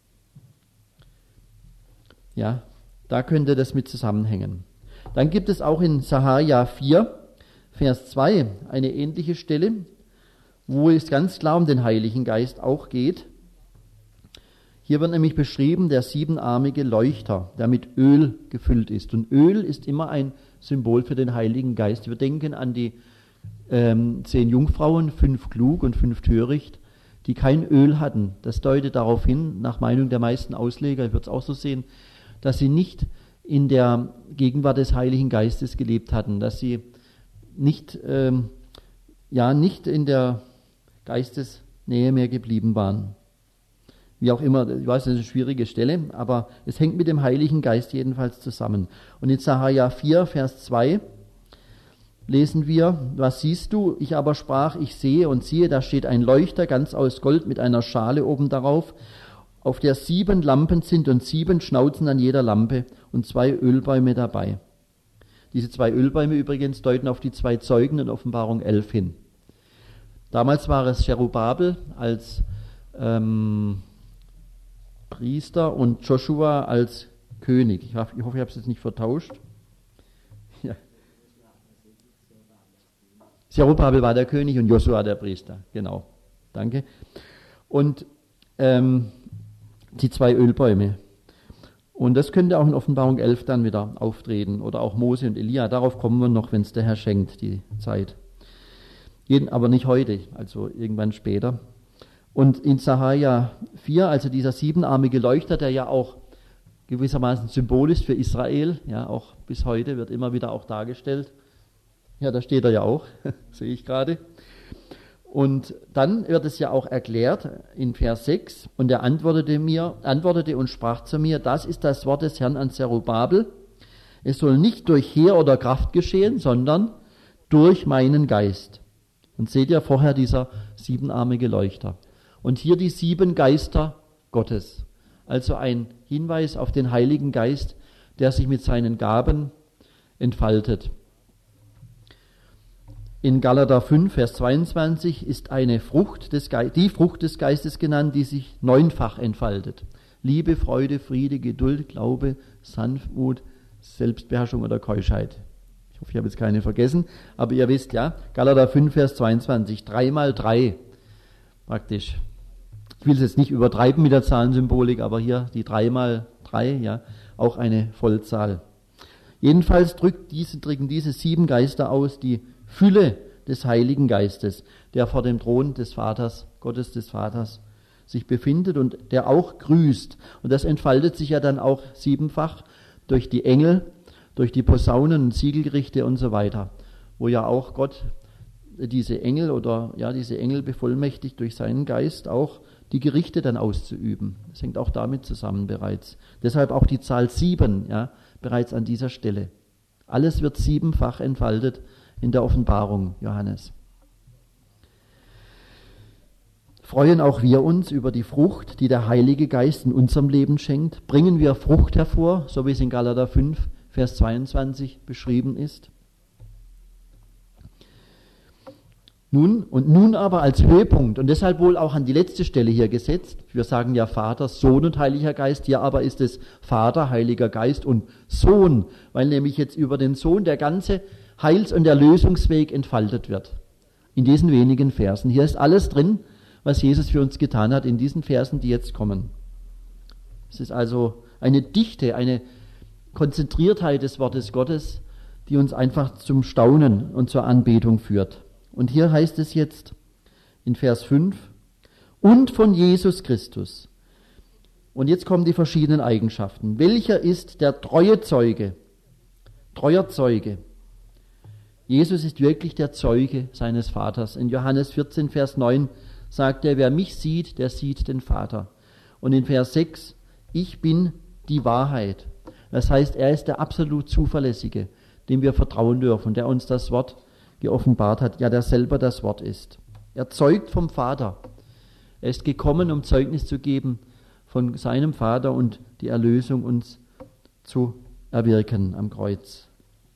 Ja, da könnte das mit zusammenhängen. Dann gibt es auch in Sacharja vier, Vers zwei, eine ähnliche Stelle, wo es ganz klar um den Heiligen Geist auch geht. Hier wird nämlich beschrieben der siebenarmige Leuchter, der mit Öl gefüllt ist. Und Öl ist immer ein Symbol für den Heiligen Geist. Wir denken an die ähm, zehn Jungfrauen, fünf klug und fünf töricht, die kein Öl hatten. Das deutet darauf hin, nach Meinung der meisten Ausleger, ich würde es auch so sehen, dass sie nicht in der Gegenwart des Heiligen Geistes gelebt hatten, dass sie nicht, ähm, ja, nicht in der Geistesnähe mehr geblieben waren. Wie auch immer, ich weiß, das ist eine schwierige Stelle, aber es hängt mit dem Heiligen Geist jedenfalls zusammen. Und in Sacharja vier, Vers zwei lesen wir, was siehst du? Ich aber sprach, ich sehe und siehe, da steht ein Leuchter ganz aus Gold mit einer Schale oben darauf, auf der sieben Lampen sind und sieben Schnauzen an jeder Lampe und zwei Ölbäume dabei. Diese zwei Ölbäume übrigens deuten auf die zwei Zeugen in Offenbarung elf hin. Damals war es Cherubabel als ähm, Priester und Joshua als König. Ich hoffe, ich habe es jetzt nicht vertauscht. Ja. Cherubabel war der König und Joshua der Priester. Genau. Danke. Und ähm, die zwei Ölbäume. Und das könnte auch in Offenbarung elf dann wieder auftreten. Oder auch Mose und Elia. Darauf kommen wir noch, wenn es der Herr schenkt, die Zeit. Jeden, aber nicht heute, also irgendwann später. Und in Sacharja vier, also dieser siebenarmige Leuchter, der ja auch gewissermaßen Symbol ist für Israel, ja, auch bis heute wird immer wieder auch dargestellt. Ja, da steht er ja auch, sehe ich gerade. Und dann wird es ja auch erklärt in Vers sechs, und er antwortete mir, antwortete und sprach zu mir, das ist das Wort des Herrn an Zerubabel. Es soll nicht durch Heer oder Kraft geschehen, sondern durch meinen Geist. Und seht ihr vorher dieser siebenarmige Leuchter. Und hier die sieben Geister Gottes. Also ein Hinweis auf den Heiligen Geist, der sich mit seinen Gaben entfaltet. In Galater fünf, Vers zweiundzwanzig ist eine Frucht des Ge- die Frucht des Geistes genannt, die sich neunfach entfaltet. Liebe, Freude, Friede, Geduld, Glaube, Sanftmut, Selbstbeherrschung oder Keuschheit. Ich hoffe, ich habe jetzt keine vergessen, aber ihr wisst ja, Galater fünf, Vers zweiundzwanzig, drei mal drei praktisch. Ich will es jetzt nicht übertreiben mit der Zahlensymbolik, aber hier die drei mal drei, ja, auch eine Vollzahl. Jedenfalls drückt diese, drücken diese sieben Geister aus die Fülle des Heiligen Geistes, der vor dem Thron des Vaters, Gottes des Vaters, sich befindet und der auch grüßt. Und das entfaltet sich ja dann auch siebenfach durch die Engel, durch die Posaunen und Siegelgerichte und so weiter, wo ja auch Gott diese Engel oder ja diese Engel bevollmächtigt durch seinen Geist auch die Gerichte dann auszuüben. Das hängt auch damit zusammen bereits. Deshalb auch die Zahl sieben, ja, bereits an dieser Stelle. Alles wird siebenfach entfaltet in der Offenbarung Johannes. Freuen auch wir uns über die Frucht, die der Heilige Geist in unserem Leben schenkt? Bringen wir Frucht hervor, so wie es in Galater fünf, Vers zweiundzwanzig beschrieben ist? Nun, und nun aber als Höhepunkt, und deshalb wohl auch an die letzte Stelle hier gesetzt, wir sagen ja Vater, Sohn und Heiliger Geist, hier aber ist es Vater, Heiliger Geist und Sohn, weil nämlich jetzt über den Sohn der ganze Heils- und Erlösungsweg entfaltet wird. In diesen wenigen Versen. Hier ist alles drin, was Jesus für uns getan hat, in diesen Versen, die jetzt kommen. Es ist also eine Dichte, eine Konzentriertheit des Wortes Gottes, die uns einfach zum Staunen und zur Anbetung führt. Und hier heißt es jetzt in Vers fünf, und von Jesus Christus. Und jetzt kommen die verschiedenen Eigenschaften. Welcher ist der treue Zeuge? Treuer Zeuge. Jesus ist wirklich der Zeuge seines Vaters. In Johannes vierzehn, Vers neun sagt er, wer mich sieht, der sieht den Vater. Und in Vers sechs, ich bin die Wahrheit. Das heißt, er ist der absolut Zuverlässige, dem wir vertrauen dürfen, der uns das Wort geoffenbart hat, ja, der selber das Wort ist. Er zeugt vom Vater. Er ist gekommen, um Zeugnis zu geben von seinem Vater und die Erlösung uns zu erwirken am Kreuz.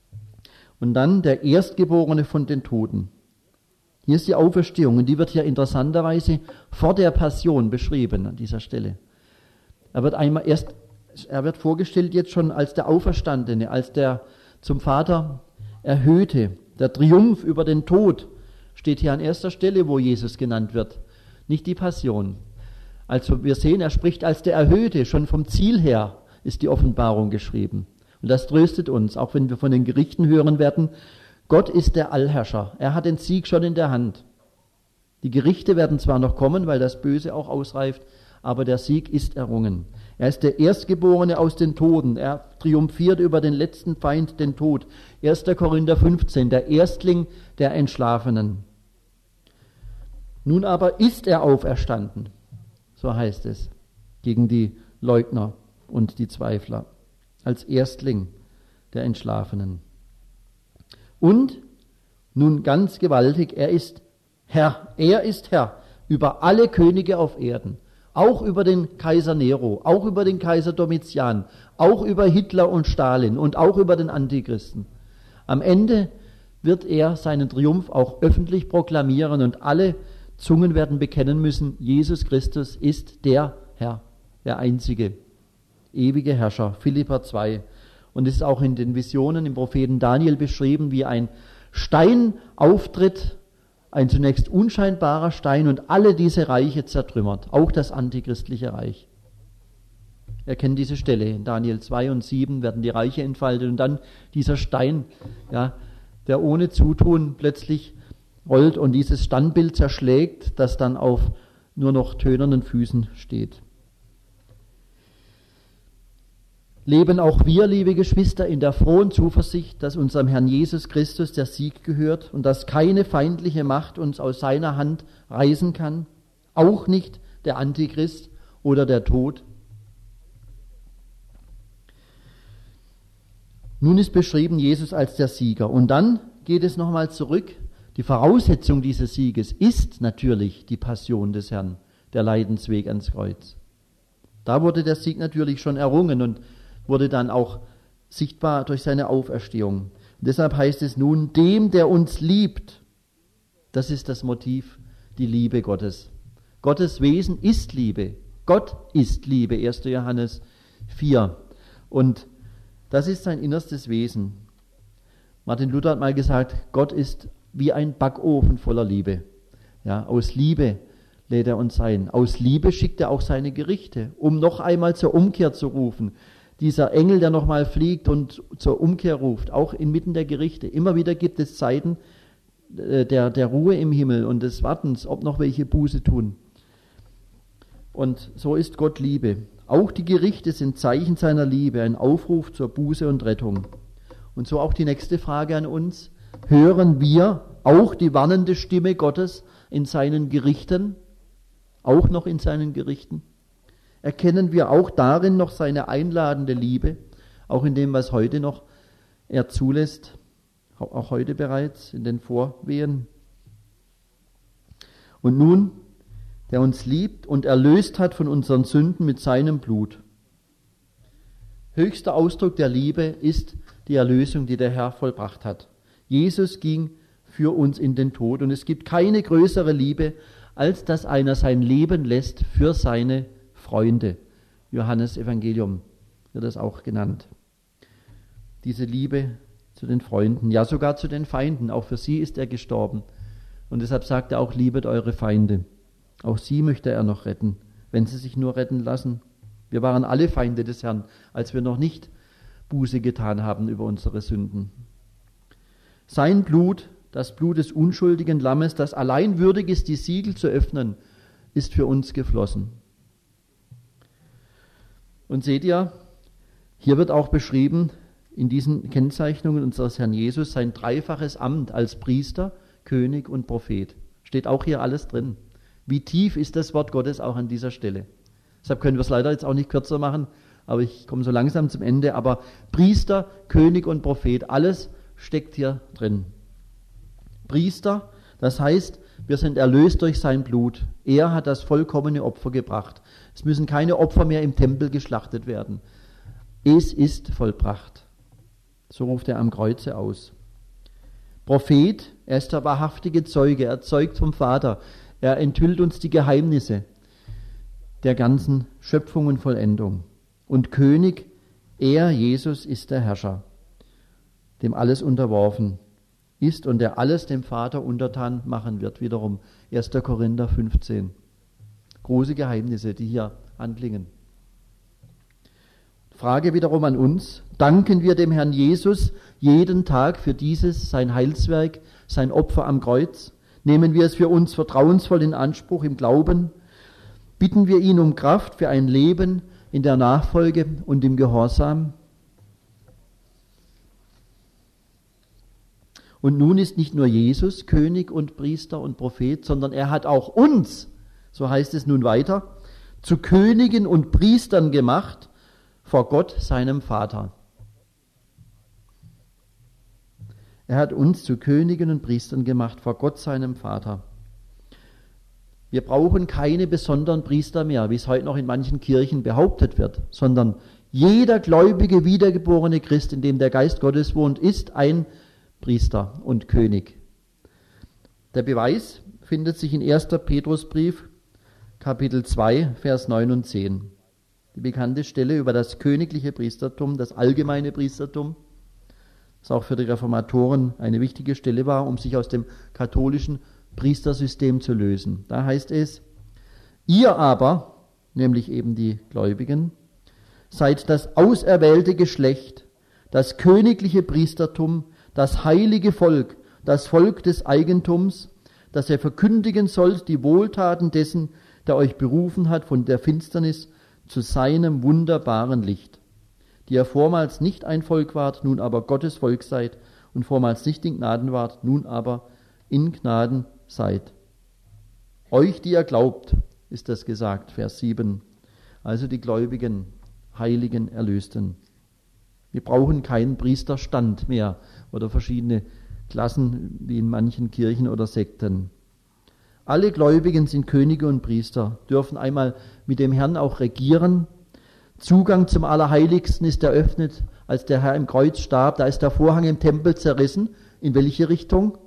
Und dann der Erstgeborene von den Toten. Hier ist die Auferstehung und die wird hier interessanterweise vor der Passion beschrieben an dieser Stelle. Er wird einmal erst, er wird vorgestellt jetzt schon als der Auferstandene, als der zum Vater Erhöhte. Der Triumph über den Tod steht hier an erster Stelle, wo Jesus genannt wird, nicht die Passion. Also wir sehen, er spricht als der Erhöhte, schon vom Ziel her ist die Offenbarung geschrieben. Und das tröstet uns, auch wenn wir von den Gerichten hören werden, Gott ist der Allherrscher, er hat den Sieg schon in der Hand. Die Gerichte werden zwar noch kommen, weil das Böse auch ausreift, aber der Sieg ist errungen. Er ist der Erstgeborene aus den Toten. Er triumphiert über den letzten Feind, den Tod. erster Korinther fünfzehn, der Erstling der Entschlafenen. Nun aber ist er auferstanden, so heißt es, gegen die Leugner und die Zweifler, als Erstling der Entschlafenen. Und, nun ganz gewaltig, er ist Herr, er ist Herr über alle Könige auf Erden. Auch über den Kaiser Nero, auch über den Kaiser Domitian, auch über Hitler und Stalin und auch über den Antichristen. Am Ende wird er seinen Triumph auch öffentlich proklamieren und alle Zungen werden bekennen müssen, Jesus Christus ist der Herr, der einzige, ewige Herrscher. Philipper zwei. Und es ist auch in den Visionen im Propheten Daniel beschrieben, wie ein Stein auftritt, ein zunächst unscheinbarer Stein und alle diese Reiche zertrümmert, auch das antichristliche Reich. Er kennt diese Stelle, in Daniel zwei und sieben werden die Reiche entfaltet und dann dieser Stein, ja, der ohne Zutun plötzlich rollt und dieses Standbild zerschlägt, das dann auf nur noch tönernen Füßen steht. Leben auch wir, liebe Geschwister, in der frohen Zuversicht, dass unserem Herrn Jesus Christus der Sieg gehört und dass keine feindliche Macht uns aus seiner Hand reißen kann, auch nicht der Antichrist oder der Tod. Nun ist beschrieben Jesus als der Sieger. Und dann geht es nochmal zurück, Die Voraussetzung dieses Sieges ist natürlich die Passion des Herrn, der Leidensweg ans Kreuz. Da wurde der Sieg natürlich schon errungen und wurde dann auch sichtbar durch seine Auferstehung. Und deshalb heißt es nun, dem, der uns liebt, das ist das Motiv, die Liebe Gottes. Gottes Wesen ist Liebe. Gott ist Liebe, erster Johannes vier. Und das ist sein innerstes Wesen. Martin Luther hat mal gesagt, Gott ist wie ein Backofen voller Liebe. Ja, aus Liebe lädt er uns ein. Aus Liebe schickt er auch seine Gerichte, um noch einmal zur Umkehr zu rufen. Dieser Engel, der nochmal fliegt und zur Umkehr ruft, auch inmitten der Gerichte. Immer wieder gibt es Zeiten der, der Ruhe im Himmel und des Wartens, ob noch welche Buße tun. Und so ist Gott Liebe. Auch die Gerichte sind Zeichen seiner Liebe, ein Aufruf zur Buße und Rettung. Und so auch die nächste Frage an uns. Hören wir auch die warnende Stimme Gottes in seinen Gerichten? Auch noch in seinen Gerichten? Erkennen wir auch darin noch seine einladende Liebe? Auch in dem, was heute noch er zulässt? Auch heute bereits in den Vorwehen? Und nun, der uns liebt und erlöst hat von unseren Sünden mit seinem Blut. Höchster Ausdruck der Liebe ist die Erlösung, die der Herr vollbracht hat. Jesus ging für uns in den Tod und es gibt keine größere Liebe, als dass einer sein Leben lässt für seine Freunde. Johannes Evangelium wird das auch genannt. Diese Liebe zu den Freunden, ja sogar zu den Feinden, auch für sie ist er gestorben. Und deshalb sagt er auch, liebet eure Feinde. Auch sie möchte er noch retten, wenn sie sich nur retten lassen. Wir waren alle Feinde des Herrn, als wir noch nicht Buße getan haben über unsere Sünden. Sein Blut, das Blut des unschuldigen Lammes, das allein würdig ist, die Siegel zu öffnen, ist für uns geflossen. Und seht ihr, hier wird auch beschrieben, in diesen Kennzeichnungen unseres Herrn Jesus, sein dreifaches Amt als Priester, König und Prophet. Steht auch hier alles drin. Wie tief ist das Wort Gottes auch an dieser Stelle? Deshalb können wir es leider jetzt auch nicht kürzer machen, aber ich komme so langsam zum Ende. Aber Priester, König und Prophet, alles steckt hier drin. Priester, das heißt, wir sind erlöst durch sein Blut. Er hat das vollkommene Opfer gebracht. Es müssen keine Opfer mehr im Tempel geschlachtet werden. Es ist vollbracht. So ruft er am Kreuze aus. Prophet, er ist der wahrhaftige Zeuge, er zeugt vom Vater. Er enthüllt uns die Geheimnisse der ganzen Schöpfung und Vollendung. Und König, er, Jesus, ist der Herrscher, dem alles unterworfen ist und der alles dem Vater untertan machen wird. Wiederum erster Korinther fünfzehn. Große Geheimnisse, die hier anklingen. Frage wiederum an uns, danken wir dem Herrn Jesus jeden Tag für dieses, sein Heilswerk, sein Opfer am Kreuz? Nehmen wir es für uns vertrauensvoll in Anspruch im Glauben? Bitten wir ihn um Kraft für ein Leben in der Nachfolge und im Gehorsam? Und nun ist nicht nur Jesus König und Priester und Prophet, sondern er hat auch uns, so heißt es nun weiter, zu Königen und Priestern gemacht vor Gott, seinem Vater. Er hat uns zu Königen und Priestern gemacht vor Gott, seinem Vater. Wir brauchen keine besonderen Priester mehr, wie es heute noch in manchen Kirchen behauptet wird, sondern jeder gläubige, wiedergeborene Christ, in dem der Geist Gottes wohnt, ist ein Priester und König. Der Beweis findet sich in erster Petrusbrief, Kapitel zwei, Vers neun und zehn. Die bekannte Stelle über das königliche Priestertum, das allgemeine Priestertum, das auch für die Reformatoren eine wichtige Stelle war, um sich aus dem katholischen Priestersystem zu lösen. Da heißt es, ihr aber, nämlich eben die Gläubigen, seid das auserwählte Geschlecht, das königliche Priestertum, das heilige Volk, das Volk des Eigentums, das ihr verkündigen sollt die Wohltaten dessen, der euch berufen hat von der Finsternis zu seinem wunderbaren Licht, die ihr vormals nicht ein Volk wart, nun aber Gottes Volk seid und vormals nicht in Gnaden wart, nun aber in Gnaden seid. Euch, die ihr glaubt, ist das gesagt, Vers sieben. Also die Gläubigen, Heiligen, Erlösten. Wir brauchen keinen Priesterstand mehr oder verschiedene Klassen wie in manchen Kirchen oder Sekten. Alle Gläubigen sind Könige und Priester, dürfen einmal mit dem Herrn auch regieren. Zugang zum Allerheiligsten ist eröffnet, als der Herr im Kreuz starb. Da ist der Vorhang im Tempel zerrissen. In welche Richtung?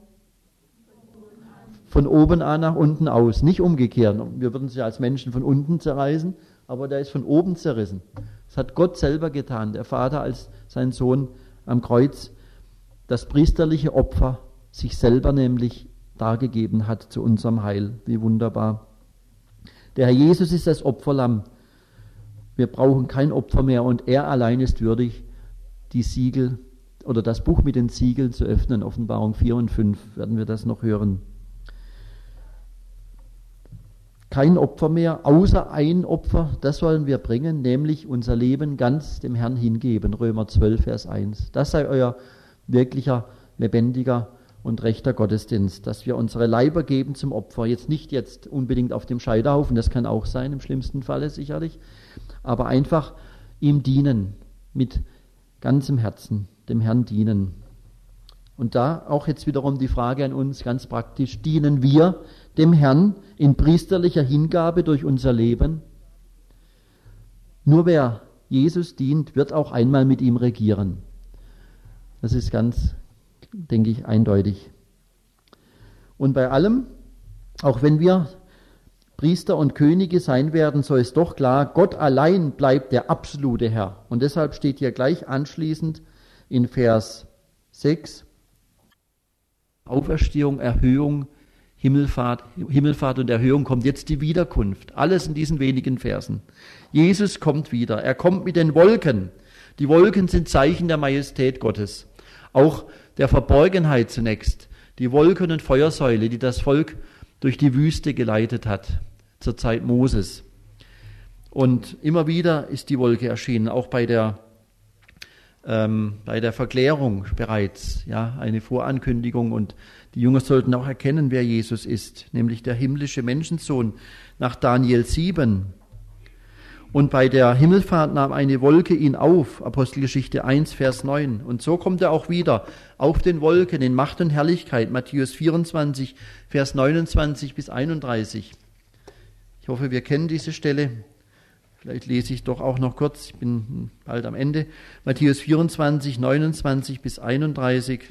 Von oben an nach unten aus, nicht umgekehrt. Wir würden sie als Menschen von unten zerreißen, aber der ist von oben zerrissen. Das hat Gott selber getan, der Vater als sein Sohn am Kreuz das priesterliche Opfer sich selber nämlich dargegeben hat zu unserem Heil. Wie wunderbar. Der Herr Jesus ist das Opferlamm. Wir brauchen kein Opfer mehr und er allein ist würdig, die Siegel oder das Buch mit den Siegeln zu öffnen. Offenbarung vier und fünf werden wir das noch hören. Kein Opfer mehr, außer ein Opfer, das sollen wir bringen, nämlich unser Leben ganz dem Herrn hingeben. Römer zwölf, Vers eins. Das sei euer wirklicher, lebendiger und rechter Gottesdienst, dass wir unsere Leiber geben zum Opfer. Jetzt nicht jetzt unbedingt auf dem Scheiterhaufen, das kann auch sein, im schlimmsten Falle sicherlich, aber einfach ihm dienen, mit ganzem Herzen dem Herrn dienen. Und da auch jetzt wiederum die Frage an uns, ganz praktisch, dienen wir dem Herrn in priesterlicher Hingabe durch unser Leben? Nur wer Jesus dient, wird auch einmal mit ihm regieren. Das ist ganz, denke ich, eindeutig. Und bei allem, auch wenn wir Priester und Könige sein werden, so ist doch klar, Gott allein bleibt der absolute Herr. Und deshalb steht hier gleich anschließend in Vers sechs, Auferstehung, Erhöhung, Himmelfahrt, Himmelfahrt und Erhöhung, kommt jetzt die Wiederkunft. Alles in diesen wenigen Versen. Jesus kommt wieder. Er kommt mit den Wolken. Die Wolken sind Zeichen der Majestät Gottes. Auch der Verborgenheit zunächst. Die Wolken und Feuersäule, die das Volk durch die Wüste geleitet hat, zur Zeit Moses. Und immer wieder ist die Wolke erschienen, auch bei der Ähm, bei der Verklärung bereits, ja, eine Vorankündigung, und die Jünger sollten auch erkennen, wer Jesus ist, nämlich der himmlische Menschensohn, nach Daniel sieben. Und bei der Himmelfahrt nahm eine Wolke ihn auf, Apostelgeschichte eins, Vers neun. Und so kommt er auch wieder auf den Wolken in Macht und Herrlichkeit, Matthäus vierundzwanzig, Vers neunundzwanzig bis einunddreißig. Ich hoffe, wir kennen diese Stelle. Vielleicht lese ich doch auch noch kurz, ich bin bald am Ende. Matthäus vierundzwanzig, neunundzwanzig bis einunddreißig.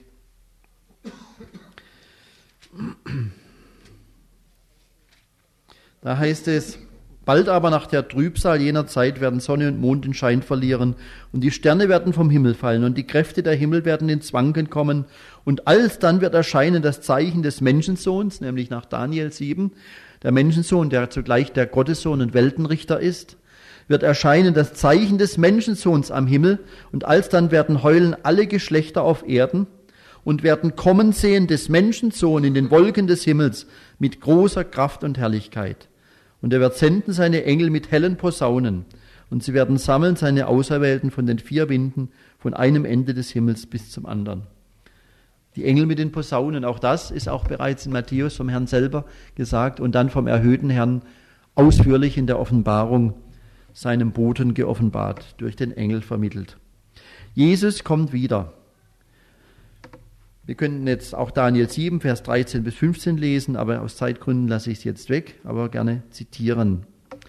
Da heißt es, bald aber nach der Trübsal jener Zeit werden Sonne und Mond den Schein verlieren und die Sterne werden vom Himmel fallen und die Kräfte der Himmel werden ins Wanken kommen und alsdann wird erscheinen das Zeichen des Menschensohns, nämlich nach Daniel sieben, der Menschensohn, der zugleich der Gottessohn und Weltenrichter ist, wird erscheinen das Zeichen des Menschensohns am Himmel und alsdann werden heulen alle Geschlechter auf Erden und werden kommen sehen des Menschensohn in den Wolken des Himmels mit großer Kraft und Herrlichkeit. Und er wird senden seine Engel mit hellen Posaunen und sie werden sammeln seine Auserwählten von den vier Winden, von einem Ende des Himmels bis zum anderen. Die Engel mit den Posaunen, auch das ist auch bereits in Matthäus vom Herrn selber gesagt und dann vom erhöhten Herrn ausführlich in der Offenbarung seinem Boten geoffenbart, durch den Engel vermittelt. Jesus kommt wieder. Wir könnten jetzt auch Daniel sieben, Vers dreizehn bis fünfzehn lesen, aber aus Zeitgründen lasse ich es jetzt weg, aber gerne zitieren.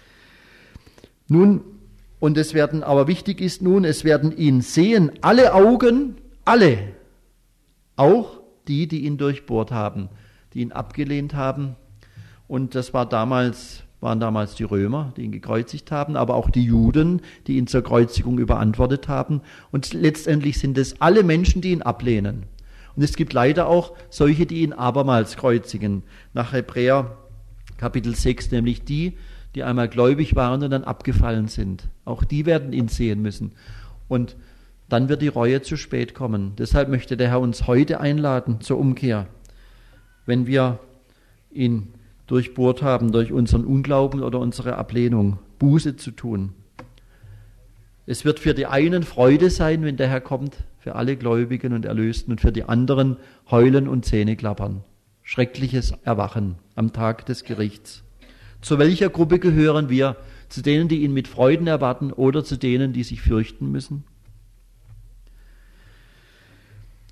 Nun, und es werden, aber wichtig ist nun, es werden ihn sehen, alle Augen, alle, auch die, die ihn durchbohrt haben, die ihn abgelehnt haben. Und das war damals, waren damals die Römer, die ihn gekreuzigt haben, aber auch die Juden, die ihn zur Kreuzigung überantwortet haben. Und letztendlich sind es alle Menschen, die ihn ablehnen. Und es gibt leider auch solche, die ihn abermals kreuzigen. Nach Hebräer Kapitel sechs, nämlich die, die einmal gläubig waren und dann abgefallen sind. Auch die werden ihn sehen müssen. Und dann wird die Reue zu spät kommen. Deshalb möchte der Herr uns heute einladen zur Umkehr. Wenn wir ihn durchbohrt haben durch unseren Unglauben oder unsere Ablehnung, Buße zu tun. Es wird für die einen Freude sein, wenn der Herr kommt, für alle Gläubigen und Erlösten, und für die anderen Heulen und Zähneklappern. Schreckliches Erwachen am Tag des Gerichts. Zu welcher Gruppe gehören wir? Zu denen, die ihn mit Freuden erwarten, oder zu denen, die sich fürchten müssen?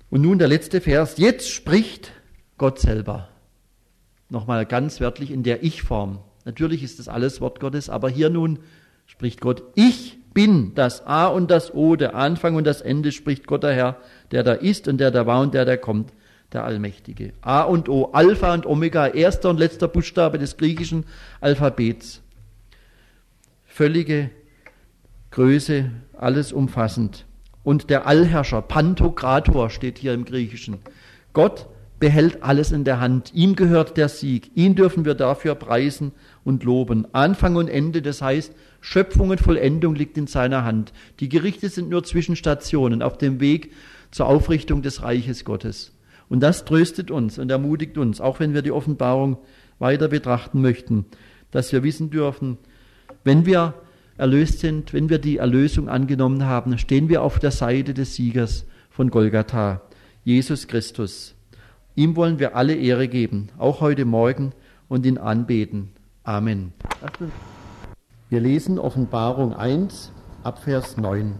Und nun der letzte Vers. Jetzt spricht Gott selber. Nochmal ganz wörtlich in der Ich-Form. Natürlich ist das alles Wort Gottes, aber hier nun spricht Gott, ich bin das A und das O, der Anfang und das Ende, spricht Gott der Herr, der da ist und der da war und der da kommt, der Allmächtige. A und O, Alpha und Omega, erster und letzter Buchstabe des griechischen Alphabets. Völlige Größe, alles umfassend. Und der Allherrscher, Pantokrator steht hier im Griechischen. Gott behält alles in der Hand. Ihm gehört der Sieg. Ihn dürfen wir dafür preisen und loben. Anfang und Ende, das heißt, Schöpfung und Vollendung liegt in seiner Hand. Die Gerichte sind nur Zwischenstationen auf dem Weg zur Aufrichtung des Reiches Gottes. Und das tröstet uns und ermutigt uns, auch wenn wir die Offenbarung weiter betrachten möchten, dass wir wissen dürfen, wenn wir erlöst sind, wenn wir die Erlösung angenommen haben, stehen wir auf der Seite des Siegers von Golgatha, Jesus Christus. Ihm wollen wir alle Ehre geben, auch heute Morgen, und ihn anbeten. Amen. Wir lesen Offenbarung eins, ab Vers neun.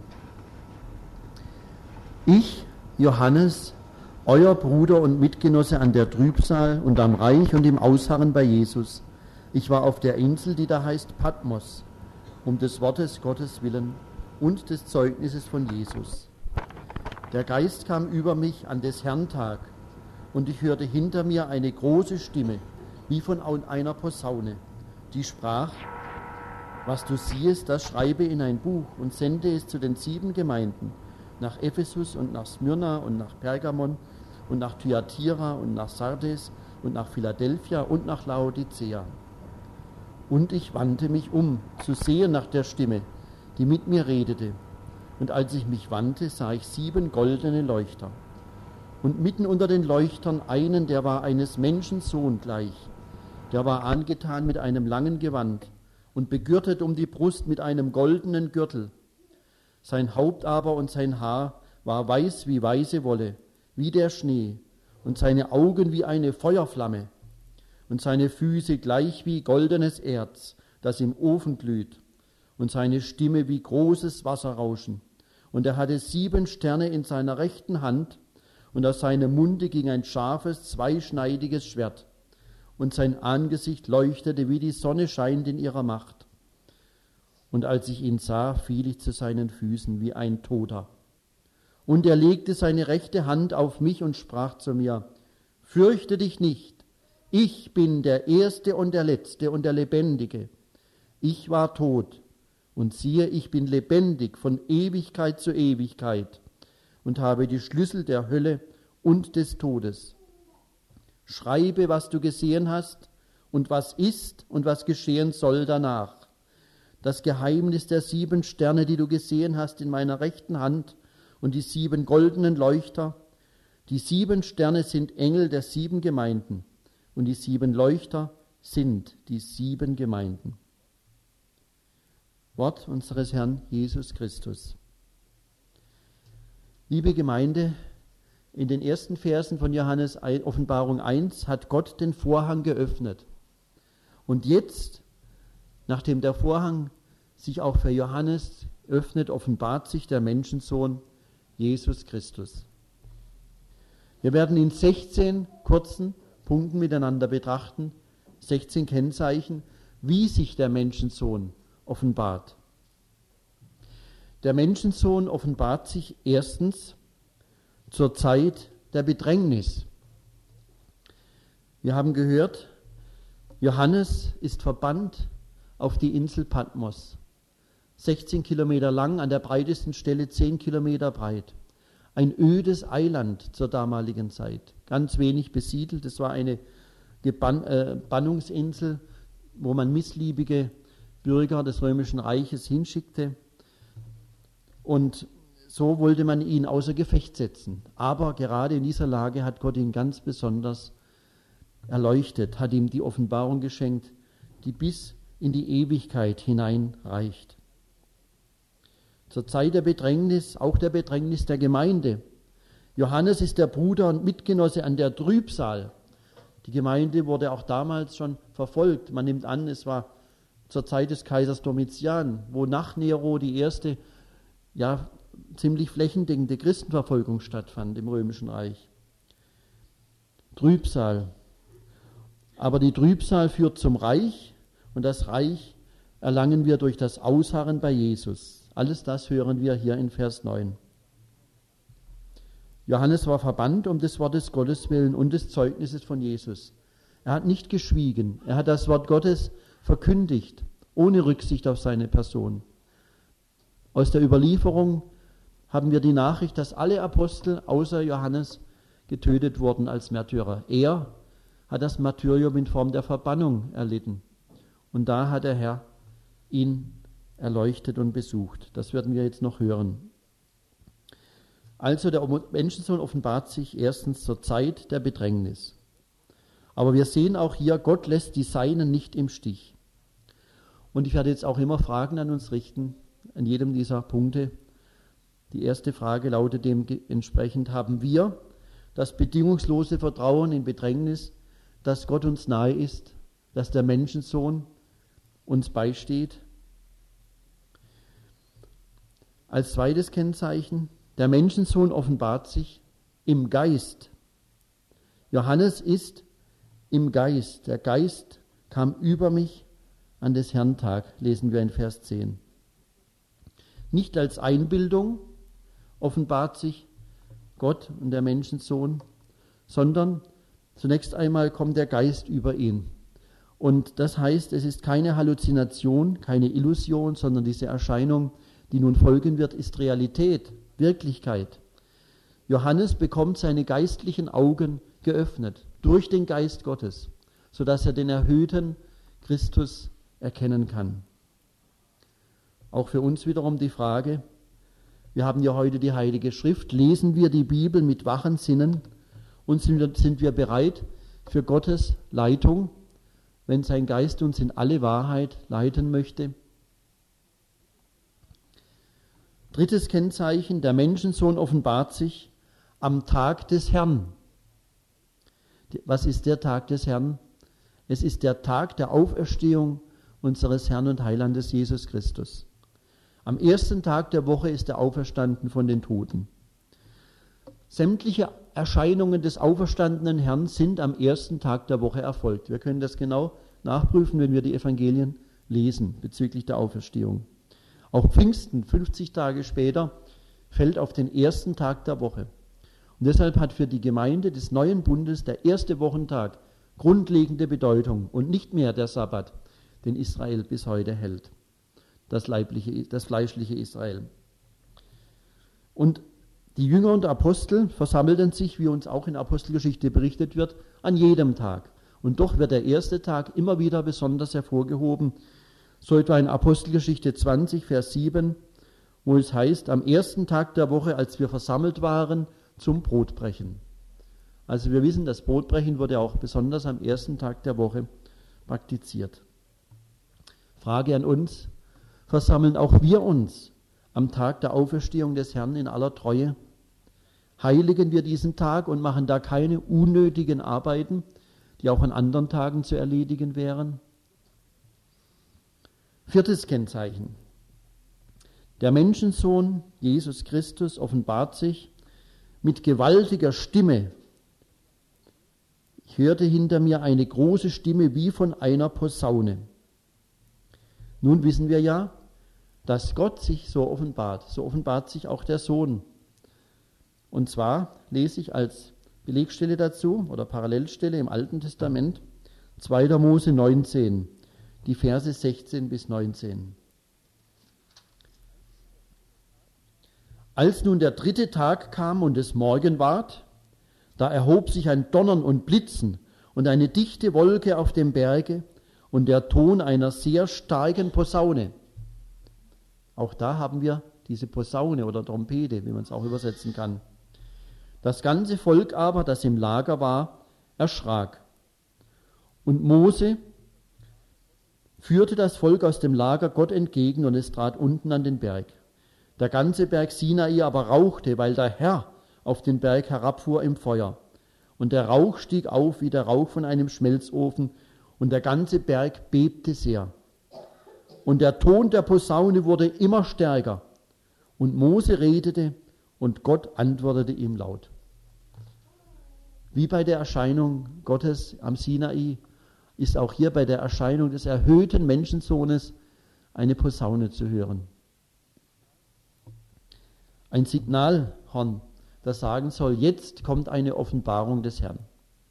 Ich, Johannes, euer Bruder und Mitgenosse an der Trübsal und am Reich und im Ausharren bei Jesus. Ich war auf der Insel, die da heißt Patmos, um des Wortes Gottes willen und des Zeugnisses von Jesus. Der Geist kam über mich an des Herrn Tag, und ich hörte hinter mir eine große Stimme, wie von einer Posaune, die sprach, was du siehst, das schreibe in ein Buch und sende es zu den sieben Gemeinden, nach Ephesus und nach Smyrna und nach Pergamon und nach Thyatira und nach Sardes und nach Philadelphia und nach Laodicea. Und ich wandte mich um, zu sehen nach der Stimme, die mit mir redete. Und als ich mich wandte, sah ich sieben goldene Leuchter. Und mitten unter den Leuchtern einen, der war eines Menschen Sohn gleich. Der war angetan mit einem langen Gewand und begürtet um die Brust mit einem goldenen Gürtel. Sein Haupt aber und sein Haar war weiß wie weiße Wolle, wie der Schnee, und seine Augen wie eine Feuerflamme, und seine Füße gleich wie goldenes Erz, das im Ofen glüht, und seine Stimme wie großes Wasserrauschen. Und er hatte sieben Sterne in seiner rechten Hand, und aus seinem Munde ging ein scharfes, zweischneidiges Schwert, und sein Angesicht leuchtete, wie die Sonne scheint in ihrer Macht. Und als ich ihn sah, fiel ich zu seinen Füßen wie ein Toter. Und er legte seine rechte Hand auf mich und sprach zu mir, fürchte dich nicht, ich bin der Erste und der Letzte und der Lebendige. Ich war tot, und siehe, ich bin lebendig von Ewigkeit zu Ewigkeit und habe die Schlüssel der Hölle und des Todes. Schreibe, was du gesehen hast und was ist und was geschehen soll danach. Das Geheimnis der sieben Sterne, die du gesehen hast in meiner rechten Hand, und die sieben goldenen Leuchter. Die sieben Sterne sind Engel der sieben Gemeinden, und die sieben Leuchter sind die sieben Gemeinden. Wort unseres Herrn Jesus Christus. Liebe Gemeinde, in den ersten Versen von Johannes Offenbarung eins hat Gott den Vorhang geöffnet. Und jetzt, nachdem der Vorhang sich auch für Johannes öffnet, offenbart sich der Menschensohn Jesus Christus. Wir werden in sechzehn kurzen Punkten miteinander betrachten, sechzehn Kennzeichen, wie sich der Menschensohn offenbart. Der Menschensohn offenbart sich erstens zur Zeit der Bedrängnis. Wir haben gehört, Johannes ist verbannt auf die Insel Patmos. sechzehn Kilometer lang, an der breitesten Stelle zehn Kilometer breit. Ein ödes Eiland zur damaligen Zeit, ganz wenig besiedelt. Es war eine Geban- äh, Bannungsinsel, wo man missliebige Bürger des Römischen Reiches hinschickte. Und so wollte man ihn außer Gefecht setzen. Aber gerade in dieser Lage hat Gott ihn ganz besonders erleuchtet, hat ihm die Offenbarung geschenkt, die bis in die Ewigkeit hineinreicht. Zur Zeit der Bedrängnis, auch der Bedrängnis der Gemeinde. Johannes ist der Bruder und Mitgenosse an der Trübsal. Die Gemeinde wurde auch damals schon verfolgt. Man nimmt an, es war zur Zeit des Kaisers Domitian, wo nach Nero die erste ja, ziemlich flächendeckende Christenverfolgung stattfand im Römischen Reich. Trübsal. Aber die Trübsal führt zum Reich und das Reich erlangen wir durch das Ausharren bei Jesus. Alles das hören wir hier in Vers neun. Johannes war verbannt um des Wortes Gottes willen und des Zeugnisses von Jesus. Er hat nicht geschwiegen, er hat das Wort Gottes verkündigt, ohne Rücksicht auf seine Person. Aus der Überlieferung haben wir die Nachricht, dass alle Apostel außer Johannes getötet wurden als Märtyrer. Er hat das Martyrium in Form der Verbannung erlitten. Und da hat der Herr ihn erleuchtet und besucht. Das werden wir jetzt noch hören. Also der Menschensohn offenbart sich erstens zur Zeit der Bedrängnis. Aber wir sehen auch hier, Gott lässt die Seinen nicht im Stich. Und ich werde jetzt auch immer Fragen an uns richten, an jedem dieser Punkte. Die erste Frage lautet dementsprechend, haben wir das bedingungslose Vertrauen in Bedrängnis, dass Gott uns nahe ist, dass der Menschensohn uns beisteht? Als zweites Kennzeichen, der Menschensohn offenbart sich im Geist. Johannes ist im Geist. Der Geist kam über mich an des Herrn Tag, lesen wir in Vers zehn. Nicht als Einbildung offenbart sich Gott und der Menschensohn, sondern zunächst einmal kommt der Geist über ihn. Und das heißt, es ist keine Halluzination, keine Illusion, sondern diese Erscheinung, die nun folgen wird, ist Realität, Wirklichkeit. Johannes bekommt seine geistlichen Augen geöffnet durch den Geist Gottes, sodass er den erhöhten Christus erkennen kann. Auch für uns wiederum die Frage, wir haben ja heute die Heilige Schrift, lesen wir die Bibel mit wachen Sinnen und sind wir, sind wir bereit für Gottes Leitung, wenn sein Geist uns in alle Wahrheit leiten möchte? Drittes Kennzeichen, der Menschensohn offenbart sich am Tag des Herrn. Was ist der Tag des Herrn? Es ist der Tag der Auferstehung unseres Herrn und Heilandes Jesus Christus. Am ersten Tag der Woche ist er auferstanden von den Toten. Sämtliche Erscheinungen des auferstandenen Herrn sind am ersten Tag der Woche erfolgt. Wir können das genau nachprüfen, wenn wir die Evangelien lesen bezüglich der Auferstehung. Auch Pfingsten, fünfzig Tage später, fällt auf den ersten Tag der Woche. Und deshalb hat für die Gemeinde des neuen Bundes der erste Wochentag grundlegende Bedeutung und nicht mehr der Sabbat, den Israel bis heute hält. Das leibliche, das fleischliche Israel. Und die Jünger und Apostel versammelten sich, wie uns auch in Apostelgeschichte berichtet wird, an jedem Tag. Und doch wird der erste Tag immer wieder besonders hervorgehoben, so etwa in Apostelgeschichte zwanzig, Vers sieben, wo es heißt, am ersten Tag der Woche, als wir versammelt waren, zum Brotbrechen. Also wir wissen, das Brotbrechen wurde auch besonders am ersten Tag der Woche praktiziert. Frage an uns, versammeln auch wir uns am Tag der Auferstehung des Herrn in aller Treue? Heiligen wir diesen Tag und machen da keine unnötigen Arbeiten, die auch an anderen Tagen zu erledigen wären? Viertes Kennzeichen. Der Menschensohn, Jesus Christus, offenbart sich mit gewaltiger Stimme. Ich hörte hinter mir eine große Stimme wie von einer Posaune. Nun wissen wir ja, dass Gott sich so offenbart. So offenbart sich auch der Sohn. Und zwar lese ich als Belegstelle dazu oder Parallelstelle im Alten Testament zweiter Mose neunzehn, die Verse sechzehn bis neunzehn. Als nun der dritte Tag kam und es Morgen ward, da erhob sich ein Donnern und Blitzen und eine dichte Wolke auf dem Berge und der Ton einer sehr starken Posaune. Auch da haben wir diese Posaune oder Trompete, wie man es auch übersetzen kann. Das ganze Volk aber, das im Lager war, erschrak. Und Mose führte das Volk aus dem Lager Gott entgegen und es trat unten an den Berg. Der ganze Berg Sinai aber rauchte, weil der Herr auf den Berg herabfuhr im Feuer. Und der Rauch stieg auf wie der Rauch von einem Schmelzofen und der ganze Berg bebte sehr. Und der Ton der Posaune wurde immer stärker Und Mose redete und Gott antwortete ihm laut. Wie bei der Erscheinung Gottes am Sinai ist auch hier bei der Erscheinung des erhöhten Menschensohnes eine Posaune zu hören. Ein Signalhorn, das sagen soll, jetzt kommt eine Offenbarung des Herrn.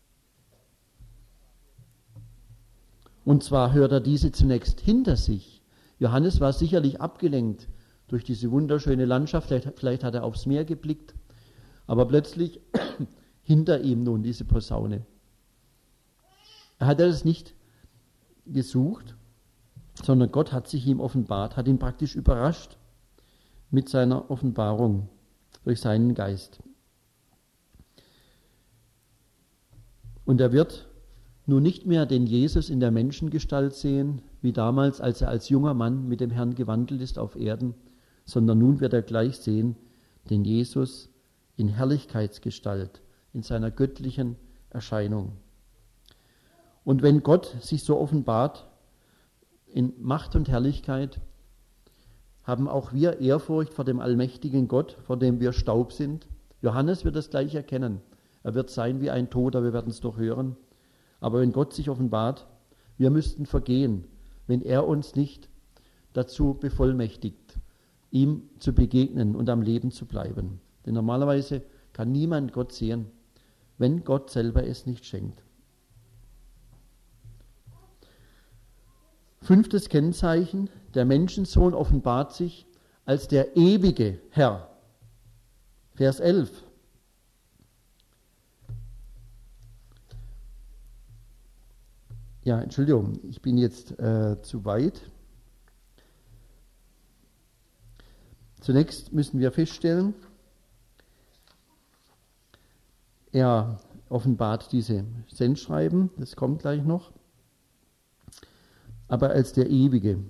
Und zwar hört er diese zunächst hinter sich. Johannes war sicherlich abgelenkt durch diese wunderschöne Landschaft, vielleicht, vielleicht hat er aufs Meer geblickt, aber plötzlich hinter ihm nun diese Posaune. Er hat das nicht gesucht, sondern Gott hat sich ihm offenbart, hat ihn praktisch überrascht mit seiner Offenbarung durch seinen Geist. Und er wird nun nicht mehr den Jesus in der Menschengestalt sehen, wie damals, als er als junger Mann mit dem Herrn gewandelt ist auf Erden, sondern nun wird er gleich sehen den Jesus in Herrlichkeitsgestalt, in seiner göttlichen Erscheinung. Und wenn Gott sich so offenbart in Macht und Herrlichkeit, haben auch wir Ehrfurcht vor dem allmächtigen Gott, vor dem wir Staub sind. Johannes wird das gleich erkennen. Er wird sein wie ein Toter, wir werden es doch hören. Aber wenn Gott sich offenbart, wir müssten vergehen, wenn er uns nicht dazu bevollmächtigt, ihm zu begegnen und am Leben zu bleiben. Denn normalerweise kann niemand Gott sehen, wenn Gott selber es nicht schenkt. Fünftes Kennzeichen, der Menschensohn offenbart sich als der ewige Herr. Vers elf. Ja, Entschuldigung, ich bin jetzt äh, zu weit. Zunächst müssen wir feststellen, er offenbart diese Sendschreiben, das kommt gleich noch, aber als der Ewige.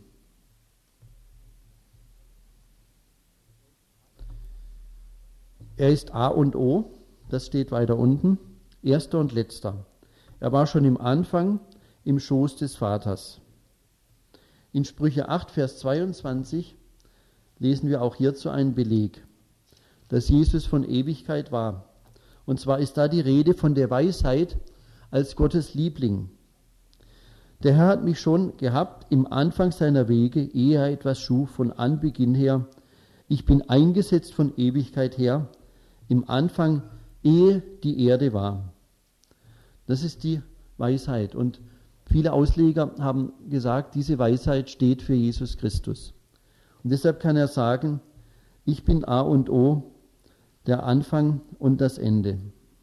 Er ist A und O, das steht weiter unten, erster und letzter. Er war schon im Anfang im Schoß des Vaters. In Sprüche acht, Vers zweiundzwanzig lesen wir auch hierzu einen Beleg, dass Jesus von Ewigkeit war. Und zwar ist da die Rede von der Weisheit als Gottes Liebling. Der Herr hat mich schon gehabt im Anfang seiner Wege, ehe er etwas schuf, von Anbeginn her. Ich bin eingesetzt von Ewigkeit her, im Anfang, ehe die Erde war. Das ist die Weisheit. Und viele Ausleger haben gesagt, diese Weisheit steht für Jesus Christus. Und deshalb kann er sagen, ich bin A und O, der Anfang und das Ende.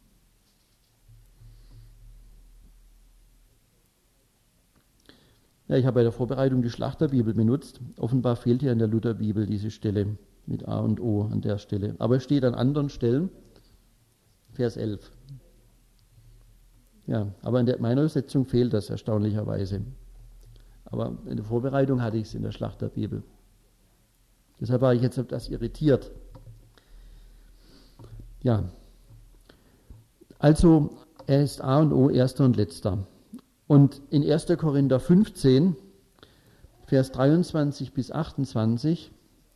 Ja, ich habe bei der Vorbereitung die Schlachterbibel benutzt. Offenbar fehlt hier in der Lutherbibel diese Stelle mit A und O an der Stelle. Aber es steht an anderen Stellen, Vers elf. Ja, aber in der, meiner Übersetzung fehlt das erstaunlicherweise. Aber in der Vorbereitung hatte ich es in der Schlachterbibel. Deshalb war ich jetzt etwas irritiert. Ja, also er ist A und O, erster und letzter. Und in erster Korinther fünfzehn, Vers dreiundzwanzig bis achtundzwanzig,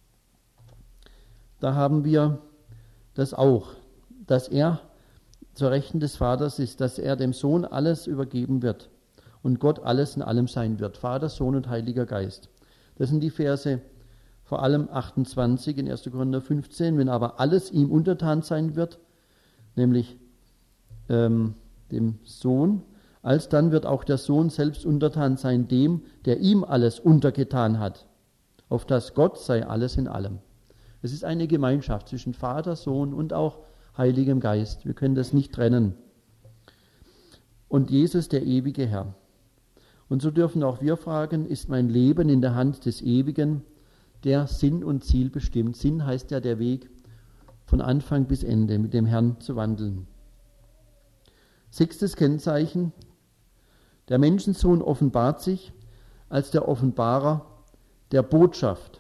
da haben wir das auch, dass er zur Rechten des Vaters ist, dass er dem Sohn alles übergeben wird und Gott alles in allem sein wird. Vater, Sohn und Heiliger Geist. Das sind die Verse vor allem achtundzwanzig in erster Korinther fünfzehn, wenn aber alles ihm untertan sein wird, nämlich ähm, dem Sohn, alsdann wird auch der Sohn selbst untertan sein dem, der ihm alles untergetan hat, auf das Gott sei alles in allem. Es ist eine Gemeinschaft zwischen Vater, Sohn und auch Heiligem Geist. Wir können das nicht trennen. Und Jesus, der ewige Herr. Und so dürfen auch wir fragen, ist mein Leben in der Hand des Ewigen, der Sinn und Ziel bestimmt? Sinn heißt ja der Weg von Anfang bis Ende, mit dem Herrn zu wandeln. Sechstes Kennzeichen, der Menschensohn offenbart sich als der Offenbarer der Botschaft.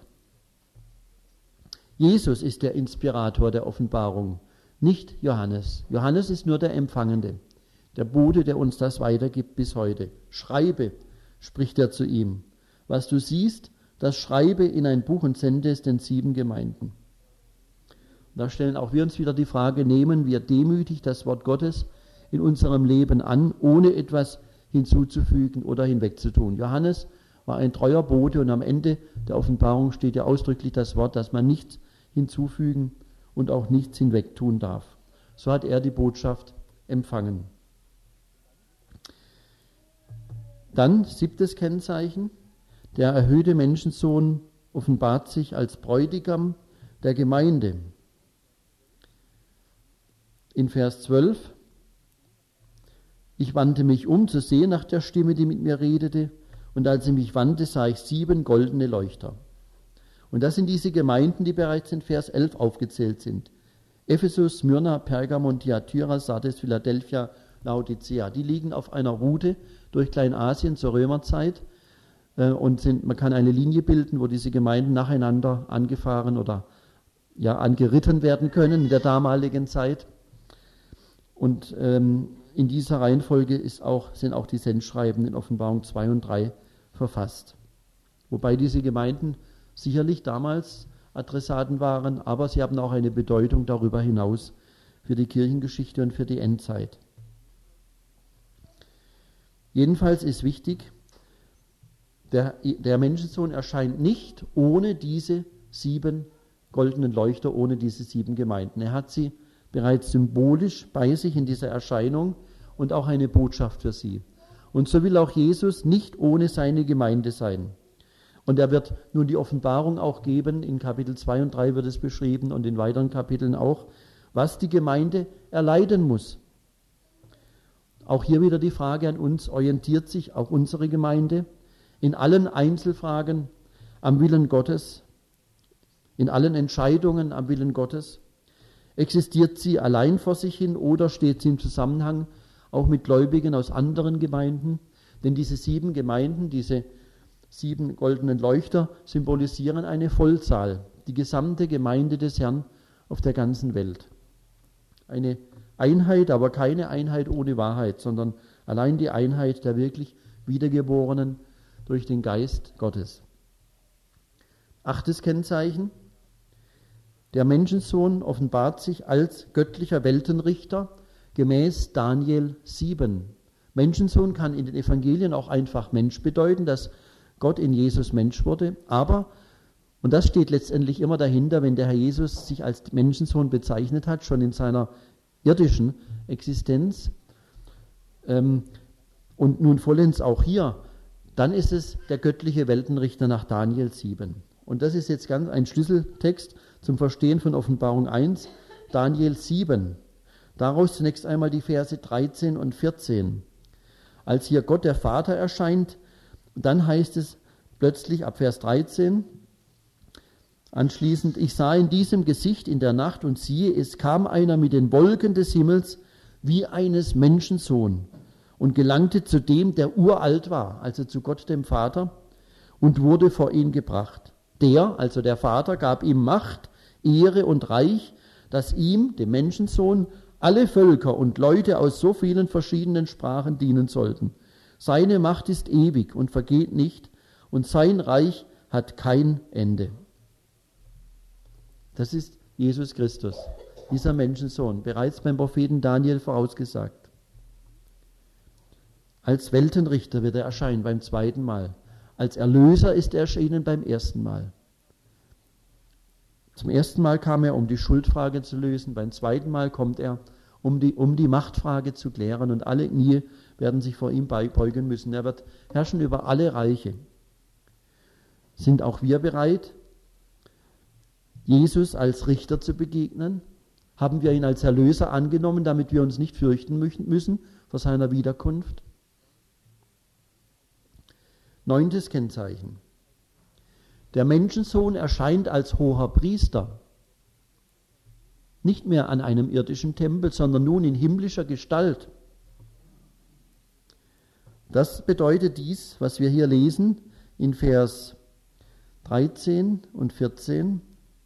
Jesus ist der Inspirator der Offenbarung, nicht Johannes. Johannes ist nur der Empfangende, der Bote, der uns das weitergibt bis heute. Schreibe, spricht er zu ihm, was du siehst, das schreibe in ein Buch und sende es den sieben Gemeinden. Da stellen auch wir uns wieder die Frage, nehmen wir demütig das Wort Gottes in unserem Leben an, ohne etwas hinzuzufügen oder hinwegzutun. Johannes war ein treuer Bote und am Ende der Offenbarung steht ja ausdrücklich das Wort, dass man nichts hinzufügen und auch nichts hinwegtun darf. So hat er die Botschaft empfangen. Dann siebtes Kennzeichen, der erhöhte Menschensohn offenbart sich als Bräutigam der Gemeinde. In Vers zwölf, ich wandte mich um, zu sehen nach der Stimme, die mit mir redete, und als ich mich wandte, sah ich sieben goldene Leuchter. Und das sind diese Gemeinden, die bereits in Vers elf aufgezählt sind. Ephesus, Smyrna, Pergamon, Thyatira, Sardes, Philadelphia, Laodicea. Die liegen auf einer Route durch Kleinasien zur Römerzeit und sind, man kann eine Linie bilden, wo diese Gemeinden nacheinander angefahren oder ja, angeritten werden können in der damaligen Zeit. Und ähm, in dieser Reihenfolge ist auch, sind auch die Sendschreiben in Offenbarung zwei und drei verfasst. Wobei diese Gemeinden sicherlich damals Adressaten waren, aber sie haben auch eine Bedeutung darüber hinaus für die Kirchengeschichte und für die Endzeit. Jedenfalls ist wichtig, der, der Menschensohn erscheint nicht ohne diese sieben goldenen Leuchter, ohne diese sieben Gemeinden. Er hat sie bereits symbolisch bei sich in dieser Erscheinung und auch eine Botschaft für sie. Und so will auch Jesus nicht ohne seine Gemeinde sein. Und er wird nun die Offenbarung auch geben, in Kapitel zwei und drei wird es beschrieben und in weiteren Kapiteln auch, was die Gemeinde erleiden muss. Auch hier wieder die Frage an uns, orientiert sich auch unsere Gemeinde in allen Einzelfragen am Willen Gottes, in allen Entscheidungen am Willen Gottes? Existiert sie allein vor sich hin oder steht sie im Zusammenhang auch mit Gläubigen aus anderen Gemeinden? Denn diese sieben Gemeinden, diese sieben goldenen Leuchter symbolisieren eine Vollzahl, die gesamte Gemeinde des Herrn auf der ganzen Welt. Eine Einheit, aber keine Einheit ohne Wahrheit, sondern allein die Einheit der wirklich Wiedergeborenen durch den Geist Gottes. Achtes Kennzeichen: Der Menschensohn offenbart sich als göttlicher Weltenrichter gemäß Daniel sieben. Menschensohn kann in den Evangelien auch einfach Mensch bedeuten, dass Gott in Jesus Mensch wurde, aber, und das steht letztendlich immer dahinter, wenn der Herr Jesus sich als Menschensohn bezeichnet hat, schon in seiner irdischen Existenz, ähm, und nun vollends auch hier, dann ist es der göttliche Weltenrichter nach Daniel sieben. Und das ist jetzt ganz ein Schlüsseltext zum Verstehen von Offenbarung eins, Daniel sieben. Daraus zunächst einmal die Verse dreizehn und vierzehn. Als hier Gott der Vater erscheint, dann heißt es plötzlich ab Vers dreizehn, anschließend, ich sah in diesem Gesicht in der Nacht und siehe, es kam einer mit den Wolken des Himmels wie eines Menschensohn und gelangte zu dem, der uralt war, also zu Gott dem Vater, und wurde vor ihn gebracht. Der, also der Vater, gab ihm Macht, Ehre und Reich, dass ihm, dem Menschensohn, alle Völker und Leute aus so vielen verschiedenen Sprachen dienen sollten. Seine Macht ist ewig und vergeht nicht, und sein Reich hat kein Ende. Das ist Jesus Christus, dieser Menschensohn, bereits beim Propheten Daniel vorausgesagt. Als Weltenrichter wird er erscheinen beim zweiten Mal. Als Erlöser ist er erschienen beim ersten Mal. Zum ersten Mal kam er, um die Schuldfrage zu lösen. Beim zweiten Mal kommt er, um die, um die Machtfrage zu klären. Und alle Knie werden sich vor ihm beugen müssen. Er wird herrschen über alle Reiche. Sind auch wir bereit, Jesus als Richter zu begegnen? Haben wir ihn als Erlöser angenommen, damit wir uns nicht fürchten müssen vor seiner Wiederkunft? Neuntes Kennzeichen. Der Menschensohn erscheint als hoher Priester. Nicht mehr an einem irdischen Tempel, sondern nun in himmlischer Gestalt. Das bedeutet dies, was wir hier lesen in Vers dreizehn und vierzehn.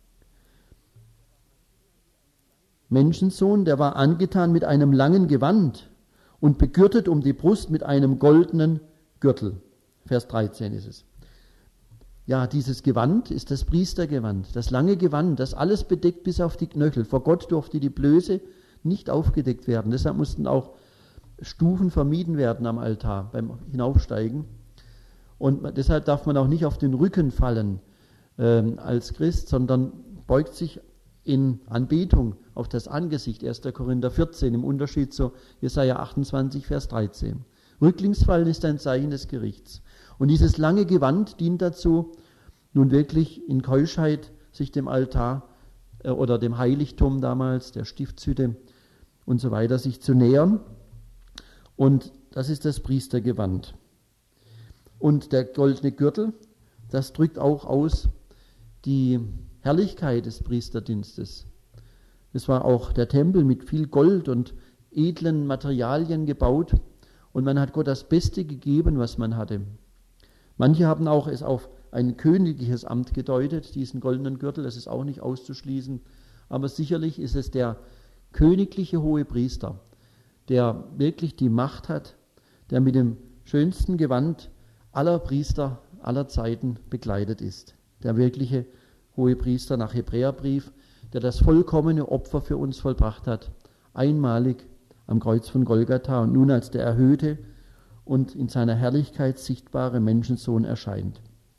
Menschensohn, der war angetan mit einem langen Gewand und begürtet um die Brust mit einem goldenen Gürtel. Vers dreizehn ist es. ja, dieses Gewand ist das Priestergewand, das lange Gewand, das alles bedeckt bis auf die Knöchel. Vor Gott durfte die Blöße nicht aufgedeckt werden. Deshalb mussten auch Stufen vermieden werden am Altar beim Hinaufsteigen. Und deshalb darf man auch nicht auf den Rücken fallen ähm, als Christ, sondern beugt sich in Anbetung auf das Angesicht. erster Korinther vierzehn im Unterschied zu Jesaja achtundzwanzig, Vers dreizehn. Rücklingsfallen ist ein Zeichen des Gerichts. Und dieses lange Gewand dient dazu, nun wirklich in Keuschheit sich dem Altar äh, oder dem Heiligtum damals, der Stiftshütte und so weiter, sich zu nähern. Und das ist das Priestergewand. Und der goldene Gürtel, das drückt auch aus die Herrlichkeit des Priesterdienstes. Es war auch der Tempel mit viel Gold und edlen Materialien gebaut und man hat Gott das Beste gegeben, was man hatte. Manche haben auch es auf ein königliches Amt gedeutet, diesen goldenen Gürtel, das ist auch nicht auszuschließen, aber sicherlich ist es der königliche Hohepriester, der wirklich die Macht hat, der mit dem schönsten Gewand aller Priester aller Zeiten bekleidet ist. Der wirkliche Hohepriester nach Hebräerbrief, der das vollkommene Opfer für uns vollbracht hat, einmalig am Kreuz von Golgatha und nun als der erhöhte und in seiner Herrlichkeit sichtbare Menschensohn erscheint.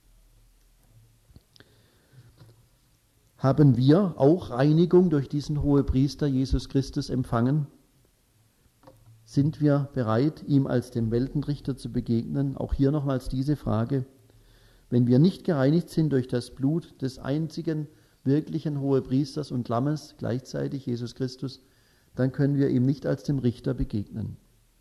Haben wir auch Reinigung durch diesen Hohepriester Jesus Christus empfangen? Sind wir bereit, ihm als dem Weltenrichter zu begegnen? Auch hier nochmals diese Frage. Wenn wir nicht gereinigt sind durch das Blut des einzigen wirklichen Hohepriesters und Lammes, gleichzeitig Jesus Christus, dann können wir ihm nicht als dem Richter begegnen.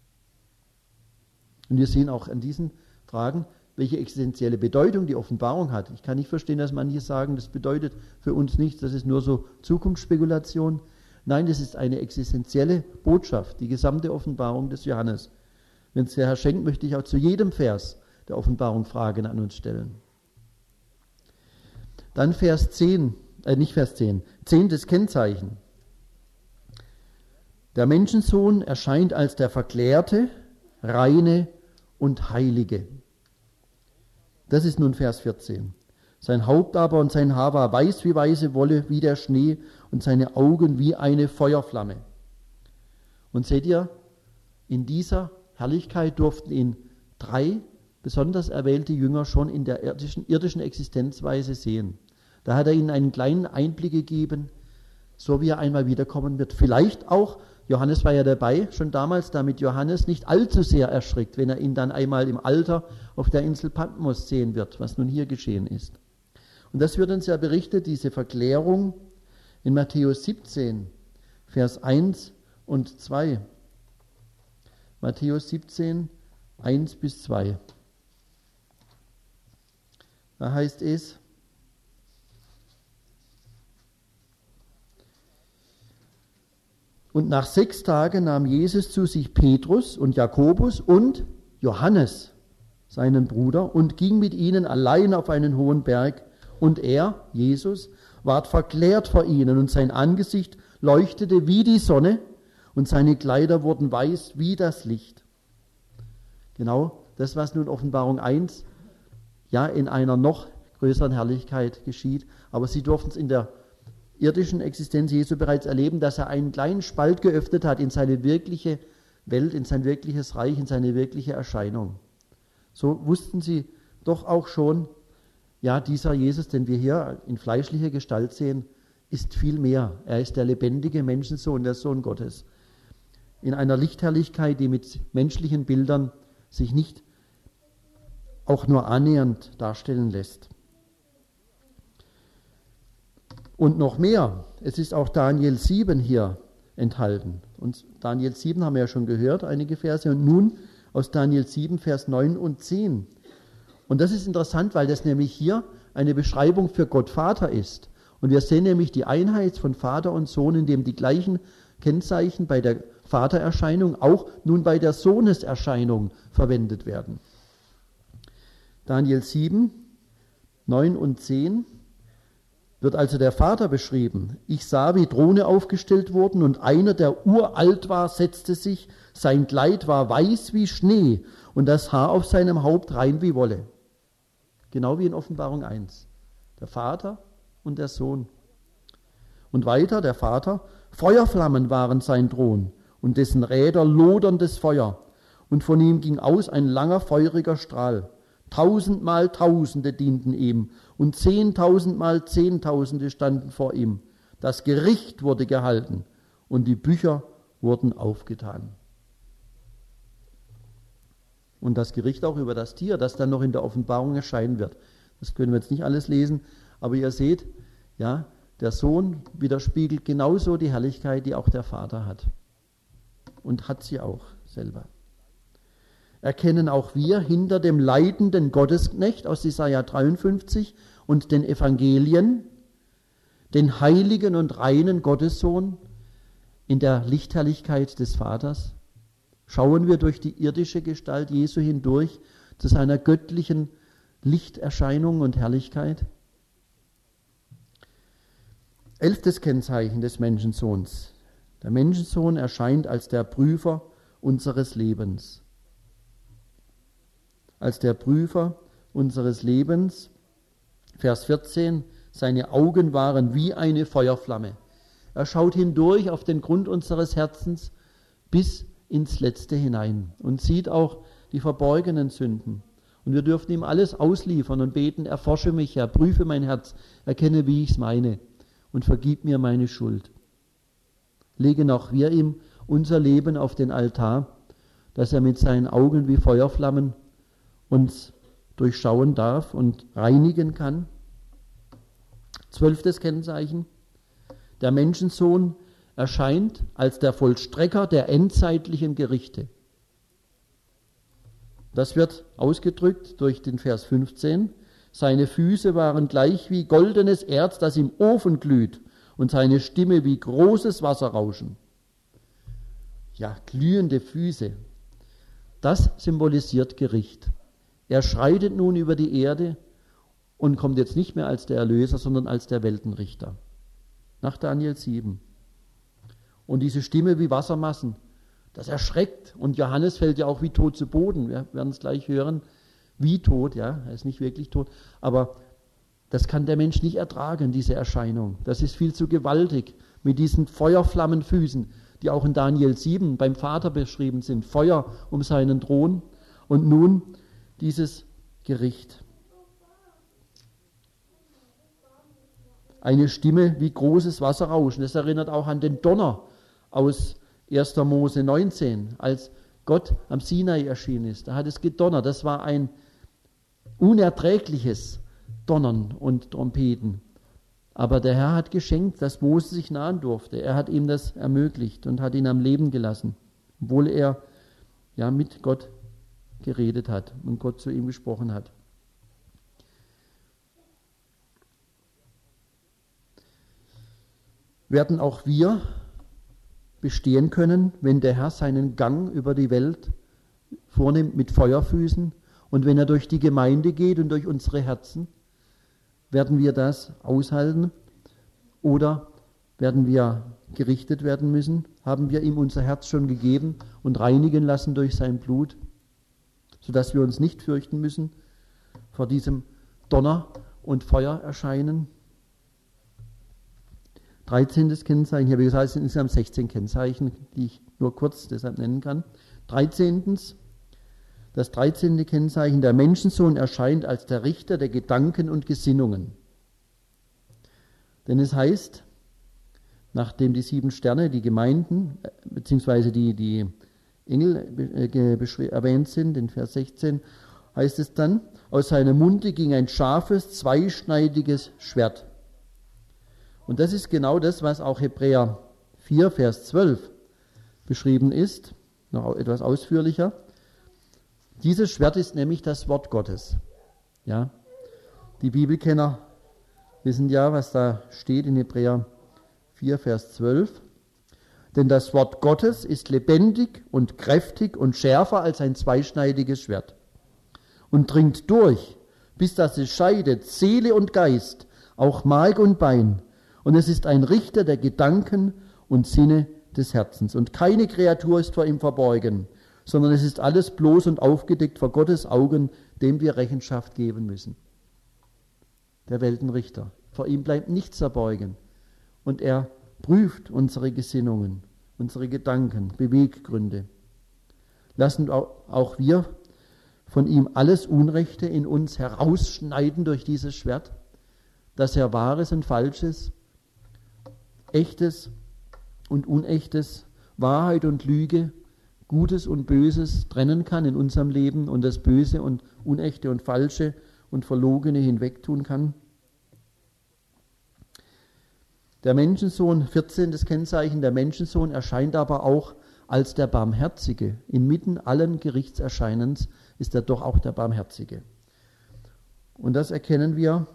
Und wir sehen auch an diesen Fragen, welche existenzielle Bedeutung die Offenbarung hat. Ich kann nicht verstehen, dass manche sagen, das bedeutet für uns nichts, das ist nur so Zukunftsspekulation. Nein, das ist eine existenzielle Botschaft, die gesamte Offenbarung des Johannes. Wenn es der Herr schenkt, möchte ich auch zu jedem Vers der Offenbarung Fragen an uns stellen. Dann Vers zehn, äh nicht Vers zehn, zehntes Kennzeichen. Der Menschensohn erscheint als der Verklärte, Reine und Heilige. Das ist nun Vers vierzehn. Sein Haupt aber und sein Haar war weiß wie weiße Wolle, wie der Schnee, und seine Augen wie eine Feuerflamme. Und seht ihr, in dieser Herrlichkeit durften ihn drei besonders erwählte Jünger schon in der irdischen, irdischen Existenzweise sehen. Da hat er ihnen einen kleinen Einblick gegeben, so wie er einmal wiederkommen wird. Vielleicht auch, Johannes war ja dabei, schon damals, damit Johannes nicht allzu sehr erschrickt, wenn er ihn dann einmal im Alter auf der Insel Patmos sehen wird, was nun hier geschehen ist. Und das wird uns ja berichtet, diese Verklärung in Matthäus siebzehn, Vers eins und zwei. Matthäus siebzehn, eins bis zwei. Da heißt es, und nach sechs Tagen nahm Jesus zu sich Petrus und Jakobus und Johannes, seinen Bruder, und ging mit ihnen allein auf einen hohen Berg. Und er, Jesus, ward verklärt vor ihnen, und sein Angesicht leuchtete wie die Sonne, und seine Kleider wurden weiß wie das Licht. Genau das, was nun Offenbarung eins ja in einer noch größeren Herrlichkeit geschieht. Aber sie durften es in der irdischen Existenz Jesu bereits erleben, dass er einen kleinen Spalt geöffnet hat in seine wirkliche Welt, in sein wirkliches Reich, in seine wirkliche Erscheinung. So wussten sie doch auch schon, ja, dieser Jesus, den wir hier in fleischlicher Gestalt sehen, ist viel mehr. Er ist der lebendige Menschensohn, der Sohn Gottes. In einer Lichtherrlichkeit, die mit menschlichen Bildern sich nicht auch nur annähernd darstellen lässt. Und noch mehr, es ist auch Daniel sieben hier enthalten. Und Daniel sieben haben wir ja schon gehört, einige Verse. Und nun aus Daniel sieben, Vers neun und zehn. Und das ist interessant, weil das nämlich hier eine Beschreibung für Gott Vater ist. Und wir sehen nämlich die Einheit von Vater und Sohn, in dem die gleichen Kennzeichen bei der Vatererscheinung auch nun bei der Sohneserscheinung verwendet werden. Daniel sieben, neun und zehn wird also der Vater beschrieben. Ich sah, wie Throne aufgestellt wurden, und einer, der uralt war, setzte sich. Sein Kleid war weiß wie Schnee und das Haar auf seinem Haupt rein wie Wolle. genau wie in Offenbarung eins. Der Vater und der Sohn. Und weiter der Vater, Feuerflammen waren sein Thron und dessen Räder loderndes Feuer. Und von ihm ging aus ein langer feuriger Strahl. Tausendmal Tausende dienten ihm und zehntausendmal Zehntausende standen vor ihm. Das Gericht wurde gehalten und die Bücher wurden aufgetan. Und das Gericht auch über das Tier, das dann noch in der Offenbarung erscheinen wird. Das können wir jetzt nicht alles lesen, aber ihr seht, ja, der Sohn widerspiegelt genauso die Herrlichkeit, die auch der Vater hat. Und hat sie auch selber. Erkennen auch wir hinter dem leidenden Gottesknecht aus Jesaja dreiundfünfzig und den Evangelien den heiligen und reinen Gottessohn in der Lichtherrlichkeit des Vaters? Schauen wir durch die irdische Gestalt Jesu hindurch zu seiner göttlichen Lichterscheinung und Herrlichkeit? Elftes Kennzeichen des Menschensohns. Der Menschensohn erscheint als der Prüfer unseres Lebens. Als der Prüfer unseres Lebens. Vers vierzehn, seine Augen waren wie eine Feuerflamme. Er schaut hindurch auf den Grund unseres Herzens bis ins Letzte hinein und sieht auch die verborgenen Sünden. Und wir dürfen ihm alles ausliefern und beten, erforsche mich, Herr, prüfe mein Herz, erkenne, wie ich es meine und vergib mir meine Schuld. Legen auch wir ihm unser Leben auf den Altar, dass er mit seinen Augen wie Feuerflammen uns durchschauen darf und reinigen kann. Zwölftes Kennzeichen. Der Menschensohn erscheint als der Vollstrecker der endzeitlichen Gerichte. Das wird ausgedrückt durch den Vers fünfzehn. Seine Füße waren gleich wie goldenes Erz, das im Ofen glüht, und seine Stimme wie großes Wasserrauschen. Ja, glühende Füße. Das symbolisiert Gericht. Er schreitet nun über die Erde und kommt jetzt nicht mehr als der Erlöser, sondern als der Weltenrichter. Nach Daniel sieben. Und diese Stimme wie Wassermassen, das erschreckt. Und Johannes fällt ja auch wie tot zu Boden. Wir werden es gleich hören. Wie tot, ja, er ist nicht wirklich tot. Aber das kann der Mensch nicht ertragen, diese Erscheinung. Das ist viel zu gewaltig mit diesen Feuerflammenfüßen, die auch in Daniel sieben beim Vater beschrieben sind. Feuer um seinen Thron. Und nun dieses Gericht. Eine Stimme wie großes Wasserrauschen. Das erinnert auch an den Donner aus erster Mose neunzehn, als Gott am Sinai erschienen ist. Da hat es gedonnert. Das war ein unerträgliches Donnern und Trompeten. Aber der Herr hat geschenkt, dass Mose sich nahen durfte. Er hat ihm das ermöglicht und hat ihn am Leben gelassen, obwohl er ja mit Gott geredet hat und Gott zu ihm gesprochen hat. Werden auch wir bestehen können, wenn der Herr seinen Gang über die Welt vornimmt mit Feuerfüßen und wenn er durch die Gemeinde geht und durch unsere Herzen? Werden wir das aushalten oder werden wir gerichtet werden müssen? Haben wir ihm unser Herz schon gegeben und reinigen lassen durch sein Blut, sodass wir uns nicht fürchten müssen vor diesem Donner und Feuer erscheinen? dreizehntes Kennzeichen, ich habe gesagt, es sind insgesamt sechzehn Kennzeichen, die ich nur kurz deshalb nennen kann. dreizehntens Das dreizehnte Kennzeichen, der Menschensohn erscheint als der Richter der Gedanken und Gesinnungen. Denn es heißt, nachdem die sieben Sterne, die Gemeinden, beziehungsweise die, die Engel äh, erwähnt sind, in Vers sechzehn, heißt es dann, aus seinem Munde ging ein scharfes, zweischneidiges Schwert. Und das ist genau das, was auch Hebräer vier, Vers zwölf beschrieben ist, noch etwas ausführlicher. Dieses Schwert ist nämlich das Wort Gottes. Ja, die Bibelkenner wissen ja, was da steht in Hebräer vier, Vers zwölf. Denn das Wort Gottes ist lebendig und kräftig und schärfer als ein zweischneidiges Schwert und dringt durch, bis dass es scheidet Seele und Geist, auch Mark und Bein. Und es ist ein Richter der Gedanken und Sinne des Herzens. Und keine Kreatur ist vor ihm verborgen, sondern es ist alles bloß und aufgedeckt vor Gottes Augen, dem wir Rechenschaft geben müssen. der Weltenrichter. Vor ihm bleibt nichts verborgen. Und er prüft unsere Gesinnungen, unsere Gedanken, Beweggründe. Lassen auch wir von ihm alles Unrechte in uns herausschneiden durch dieses Schwert, dass er Wahres und Falsches, Echtes und Unechtes, Wahrheit und Lüge, Gutes und Böses trennen kann in unserem Leben und das Böse und Unechte und Falsche und Verlogene hinwegtun kann. Der Menschensohn, vierzehntes Kennzeichen, der Menschensohn erscheint aber auch als der Barmherzige. Inmitten allen Gerichtserscheinens ist er doch auch der Barmherzige. Und das erkennen wir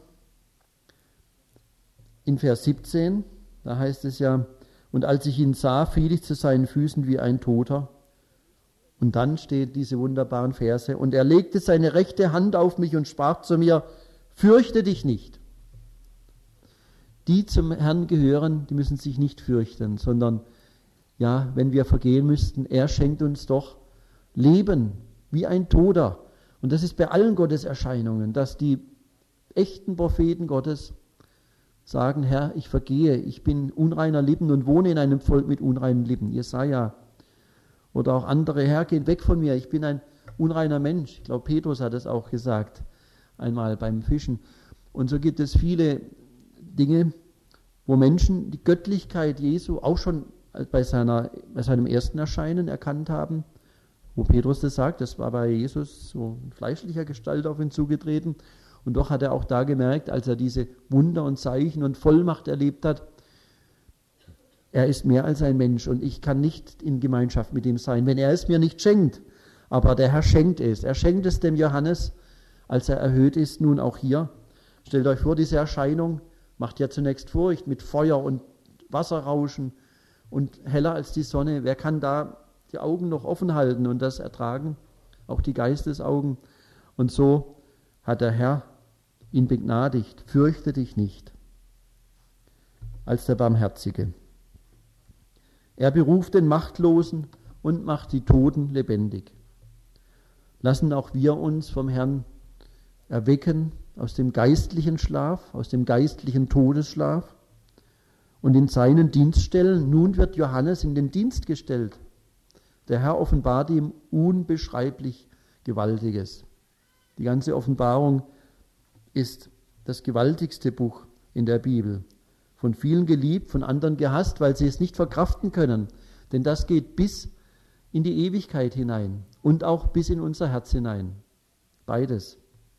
in Vers siebzehn, da heißt es ja, und als ich ihn sah, fiel ich zu seinen Füßen wie ein Toter. Und dann steht diese wunderbaren Verse, und er legte seine rechte Hand auf mich und sprach zu mir, fürchte dich nicht. Die zum Herrn gehören, die müssen sich nicht fürchten, sondern ja, wenn wir vergehen müssten, er schenkt uns doch Leben wie ein Toter. Und das ist bei allen Gotteserscheinungen, dass die echten Propheten Gottes sagen, Herr, ich vergehe, ich bin unreiner Lippen und wohne in einem Volk mit unreinen Lippen. Jesaja oder auch andere, Herr, geht weg von mir, ich bin ein unreiner Mensch. Ich glaube, Petrus hat es auch gesagt, einmal beim Fischen. Und so gibt es viele Dinge, wo Menschen die Göttlichkeit Jesu auch schon bei, seiner, bei seinem ersten Erscheinen erkannt haben, wo Petrus das sagt, das war bei Jesus so in fleischlicher Gestalt auf ihn zugetreten. Und doch hat er auch da gemerkt, als er diese Wunder und Zeichen und Vollmacht erlebt hat, er ist mehr als ein Mensch und ich kann nicht in Gemeinschaft mit ihm sein, wenn er es mir nicht schenkt. Aber der Herr schenkt es. Er schenkt es dem Johannes, als er erhöht ist, nun auch hier. Stellt euch vor, diese Erscheinung macht ja zunächst Furcht mit Feuer und Wasserrauschen und heller als die Sonne. Wer kann da die Augen noch offen halten und das ertragen? Auch die Geistesaugen. Und so hat der Herr ihn begnadigt. Fürchte dich nicht, als der Barmherzige. Er beruft den Machtlosen und macht die Toten lebendig. Lassen auch wir uns vom Herrn erwecken aus dem geistlichen Schlaf, aus dem geistlichen Todesschlaf und in seinen Dienst stellen. Nun wird Johannes in den Dienst gestellt. Der Herr offenbart ihm unbeschreiblich Gewaltiges. Die ganze Offenbarung ist das gewaltigste Buch in der Bibel. Von vielen geliebt, von anderen gehasst, weil sie es nicht verkraften können. Denn das geht bis in die Ewigkeit hinein und auch bis in unser Herz hinein. Beides.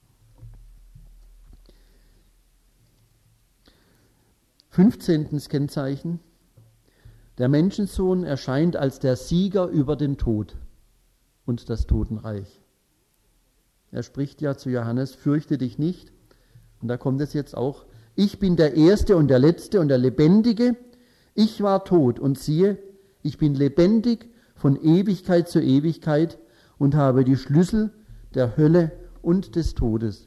fünfzehntens Kennzeichen. Der Menschensohn erscheint als der Sieger über den Tod und das Totenreich. Er spricht ja zu Johannes, fürchte dich nicht. Und da kommt es jetzt auch, ich bin der Erste und der Letzte und der Lebendige. Ich war tot und siehe, ich bin lebendig von Ewigkeit zu Ewigkeit und habe die Schlüssel der Hölle und des Todes.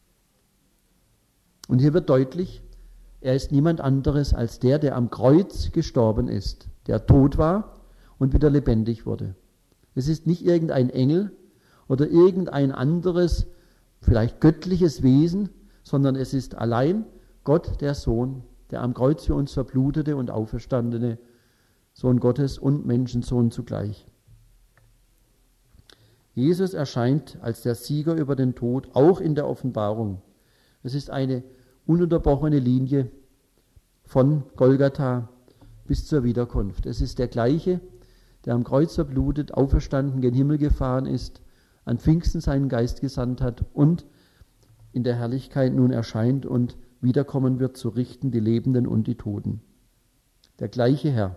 Und hier wird deutlich, er ist niemand anderes als der, der am Kreuz gestorben ist, der tot war und wieder lebendig wurde. Es ist nicht irgendein Engel oder irgendein anderes, vielleicht göttliches Wesen, sondern es ist allein Gott, der Sohn, der am Kreuz für uns verblutete und auferstandene Sohn Gottes und Menschensohn zugleich. Jesus erscheint als der Sieger über den Tod, auch in der Offenbarung. Es ist eine ununterbrochene Linie von Golgatha bis zur Wiederkunft. Es ist der gleiche, der am Kreuz verblutet, auferstanden, gen Himmel gefahren ist, an Pfingsten seinen Geist gesandt hat und in der Herrlichkeit nun erscheint und wiederkommen wird, zu richten die Lebenden und die Toten. Der gleiche Herr.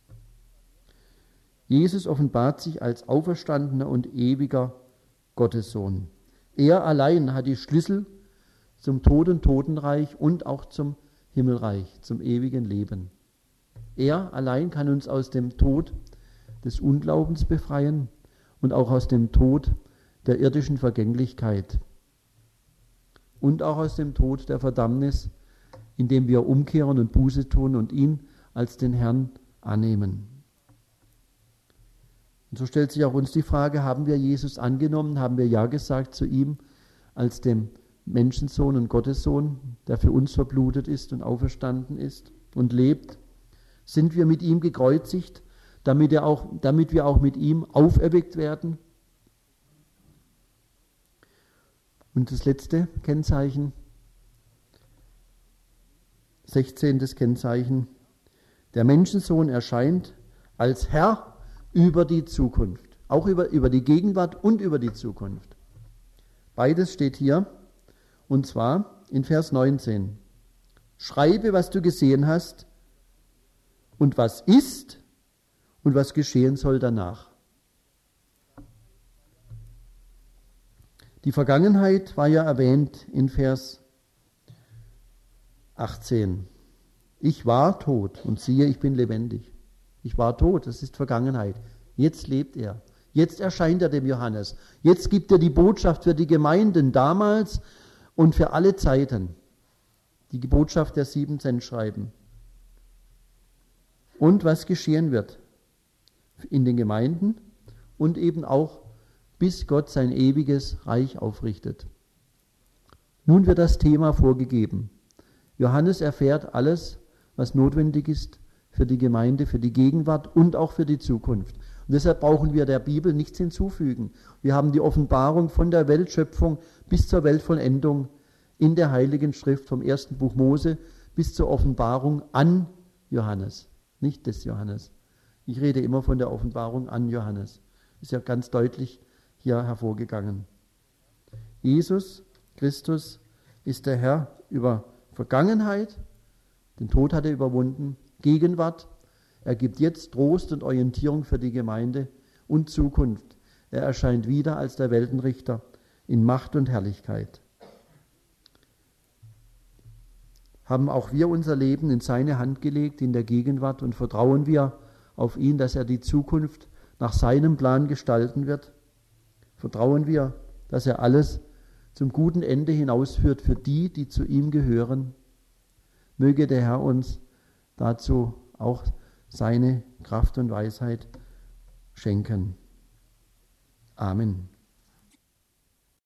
Jesus offenbart sich als auferstandener und ewiger Gottessohn. Er allein hat die Schlüssel zum Tod und Totenreich und auch zum Himmelreich, zum ewigen Leben. Er allein kann uns aus dem Tod des Unglaubens befreien und auch aus dem Tod der irdischen Vergänglichkeit und auch aus dem Tod der Verdammnis, indem wir umkehren und Buße tun und ihn als den Herrn annehmen. Und so stellt sich auch uns die Frage, haben wir Jesus angenommen, haben wir Ja gesagt zu ihm als dem Menschensohn und Gottessohn, der für uns verblutet ist und auferstanden ist und lebt, sind wir mit ihm gekreuzigt, damit, er auch, damit wir auch mit ihm auferweckt werden. Und das letzte Kennzeichen, sechzehntes Kennzeichen, der Menschensohn erscheint als Herr über die Zukunft, auch über, über die Gegenwart und über die Zukunft. Beides steht hier, und zwar in Vers neunzehn. Schreibe, was du gesehen hast und was ist und was geschehen soll danach. Die Vergangenheit war ja erwähnt in Vers achtzehn. Ich war tot und siehe, ich bin lebendig. Ich war tot, das ist Vergangenheit. Jetzt lebt er. Jetzt erscheint er dem Johannes. Jetzt gibt er die Botschaft für die Gemeinden damals und für alle Zeiten. Die Botschaft der sieben Sendschreiben. Und was geschehen wird in den Gemeinden und eben auch, bis Gott sein ewiges Reich aufrichtet. Nun wird das Thema vorgegeben. Johannes erfährt alles, was notwendig ist für die Gemeinde, für die Gegenwart und auch für die Zukunft. Und deshalb brauchen wir der Bibel nichts hinzufügen. Wir haben die Offenbarung von der Weltschöpfung bis zur Weltvollendung in der Heiligen Schrift, vom ersten Buch Mose bis zur Offenbarung an Johannes, nicht des Johannes. Ich rede immer von der Offenbarung an Johannes. Ist ja ganz deutlich hier hervorgegangen. Jesus Christus ist der Herr über Vergangenheit, den Tod hat er überwunden, Gegenwart, er gibt jetzt Trost und Orientierung für die Gemeinde und Zukunft. Er erscheint wieder als der Weltenrichter in Macht und Herrlichkeit. Haben auch wir unser Leben in seine Hand gelegt, in der Gegenwart, und vertrauen wir auf ihn, dass er die Zukunft nach seinem Plan gestalten wird? Vertrauen wir, dass er alles zum guten Ende hinausführt für die, die zu ihm gehören? Möge der Herr uns dazu auch seine Kraft und Weisheit schenken. Amen.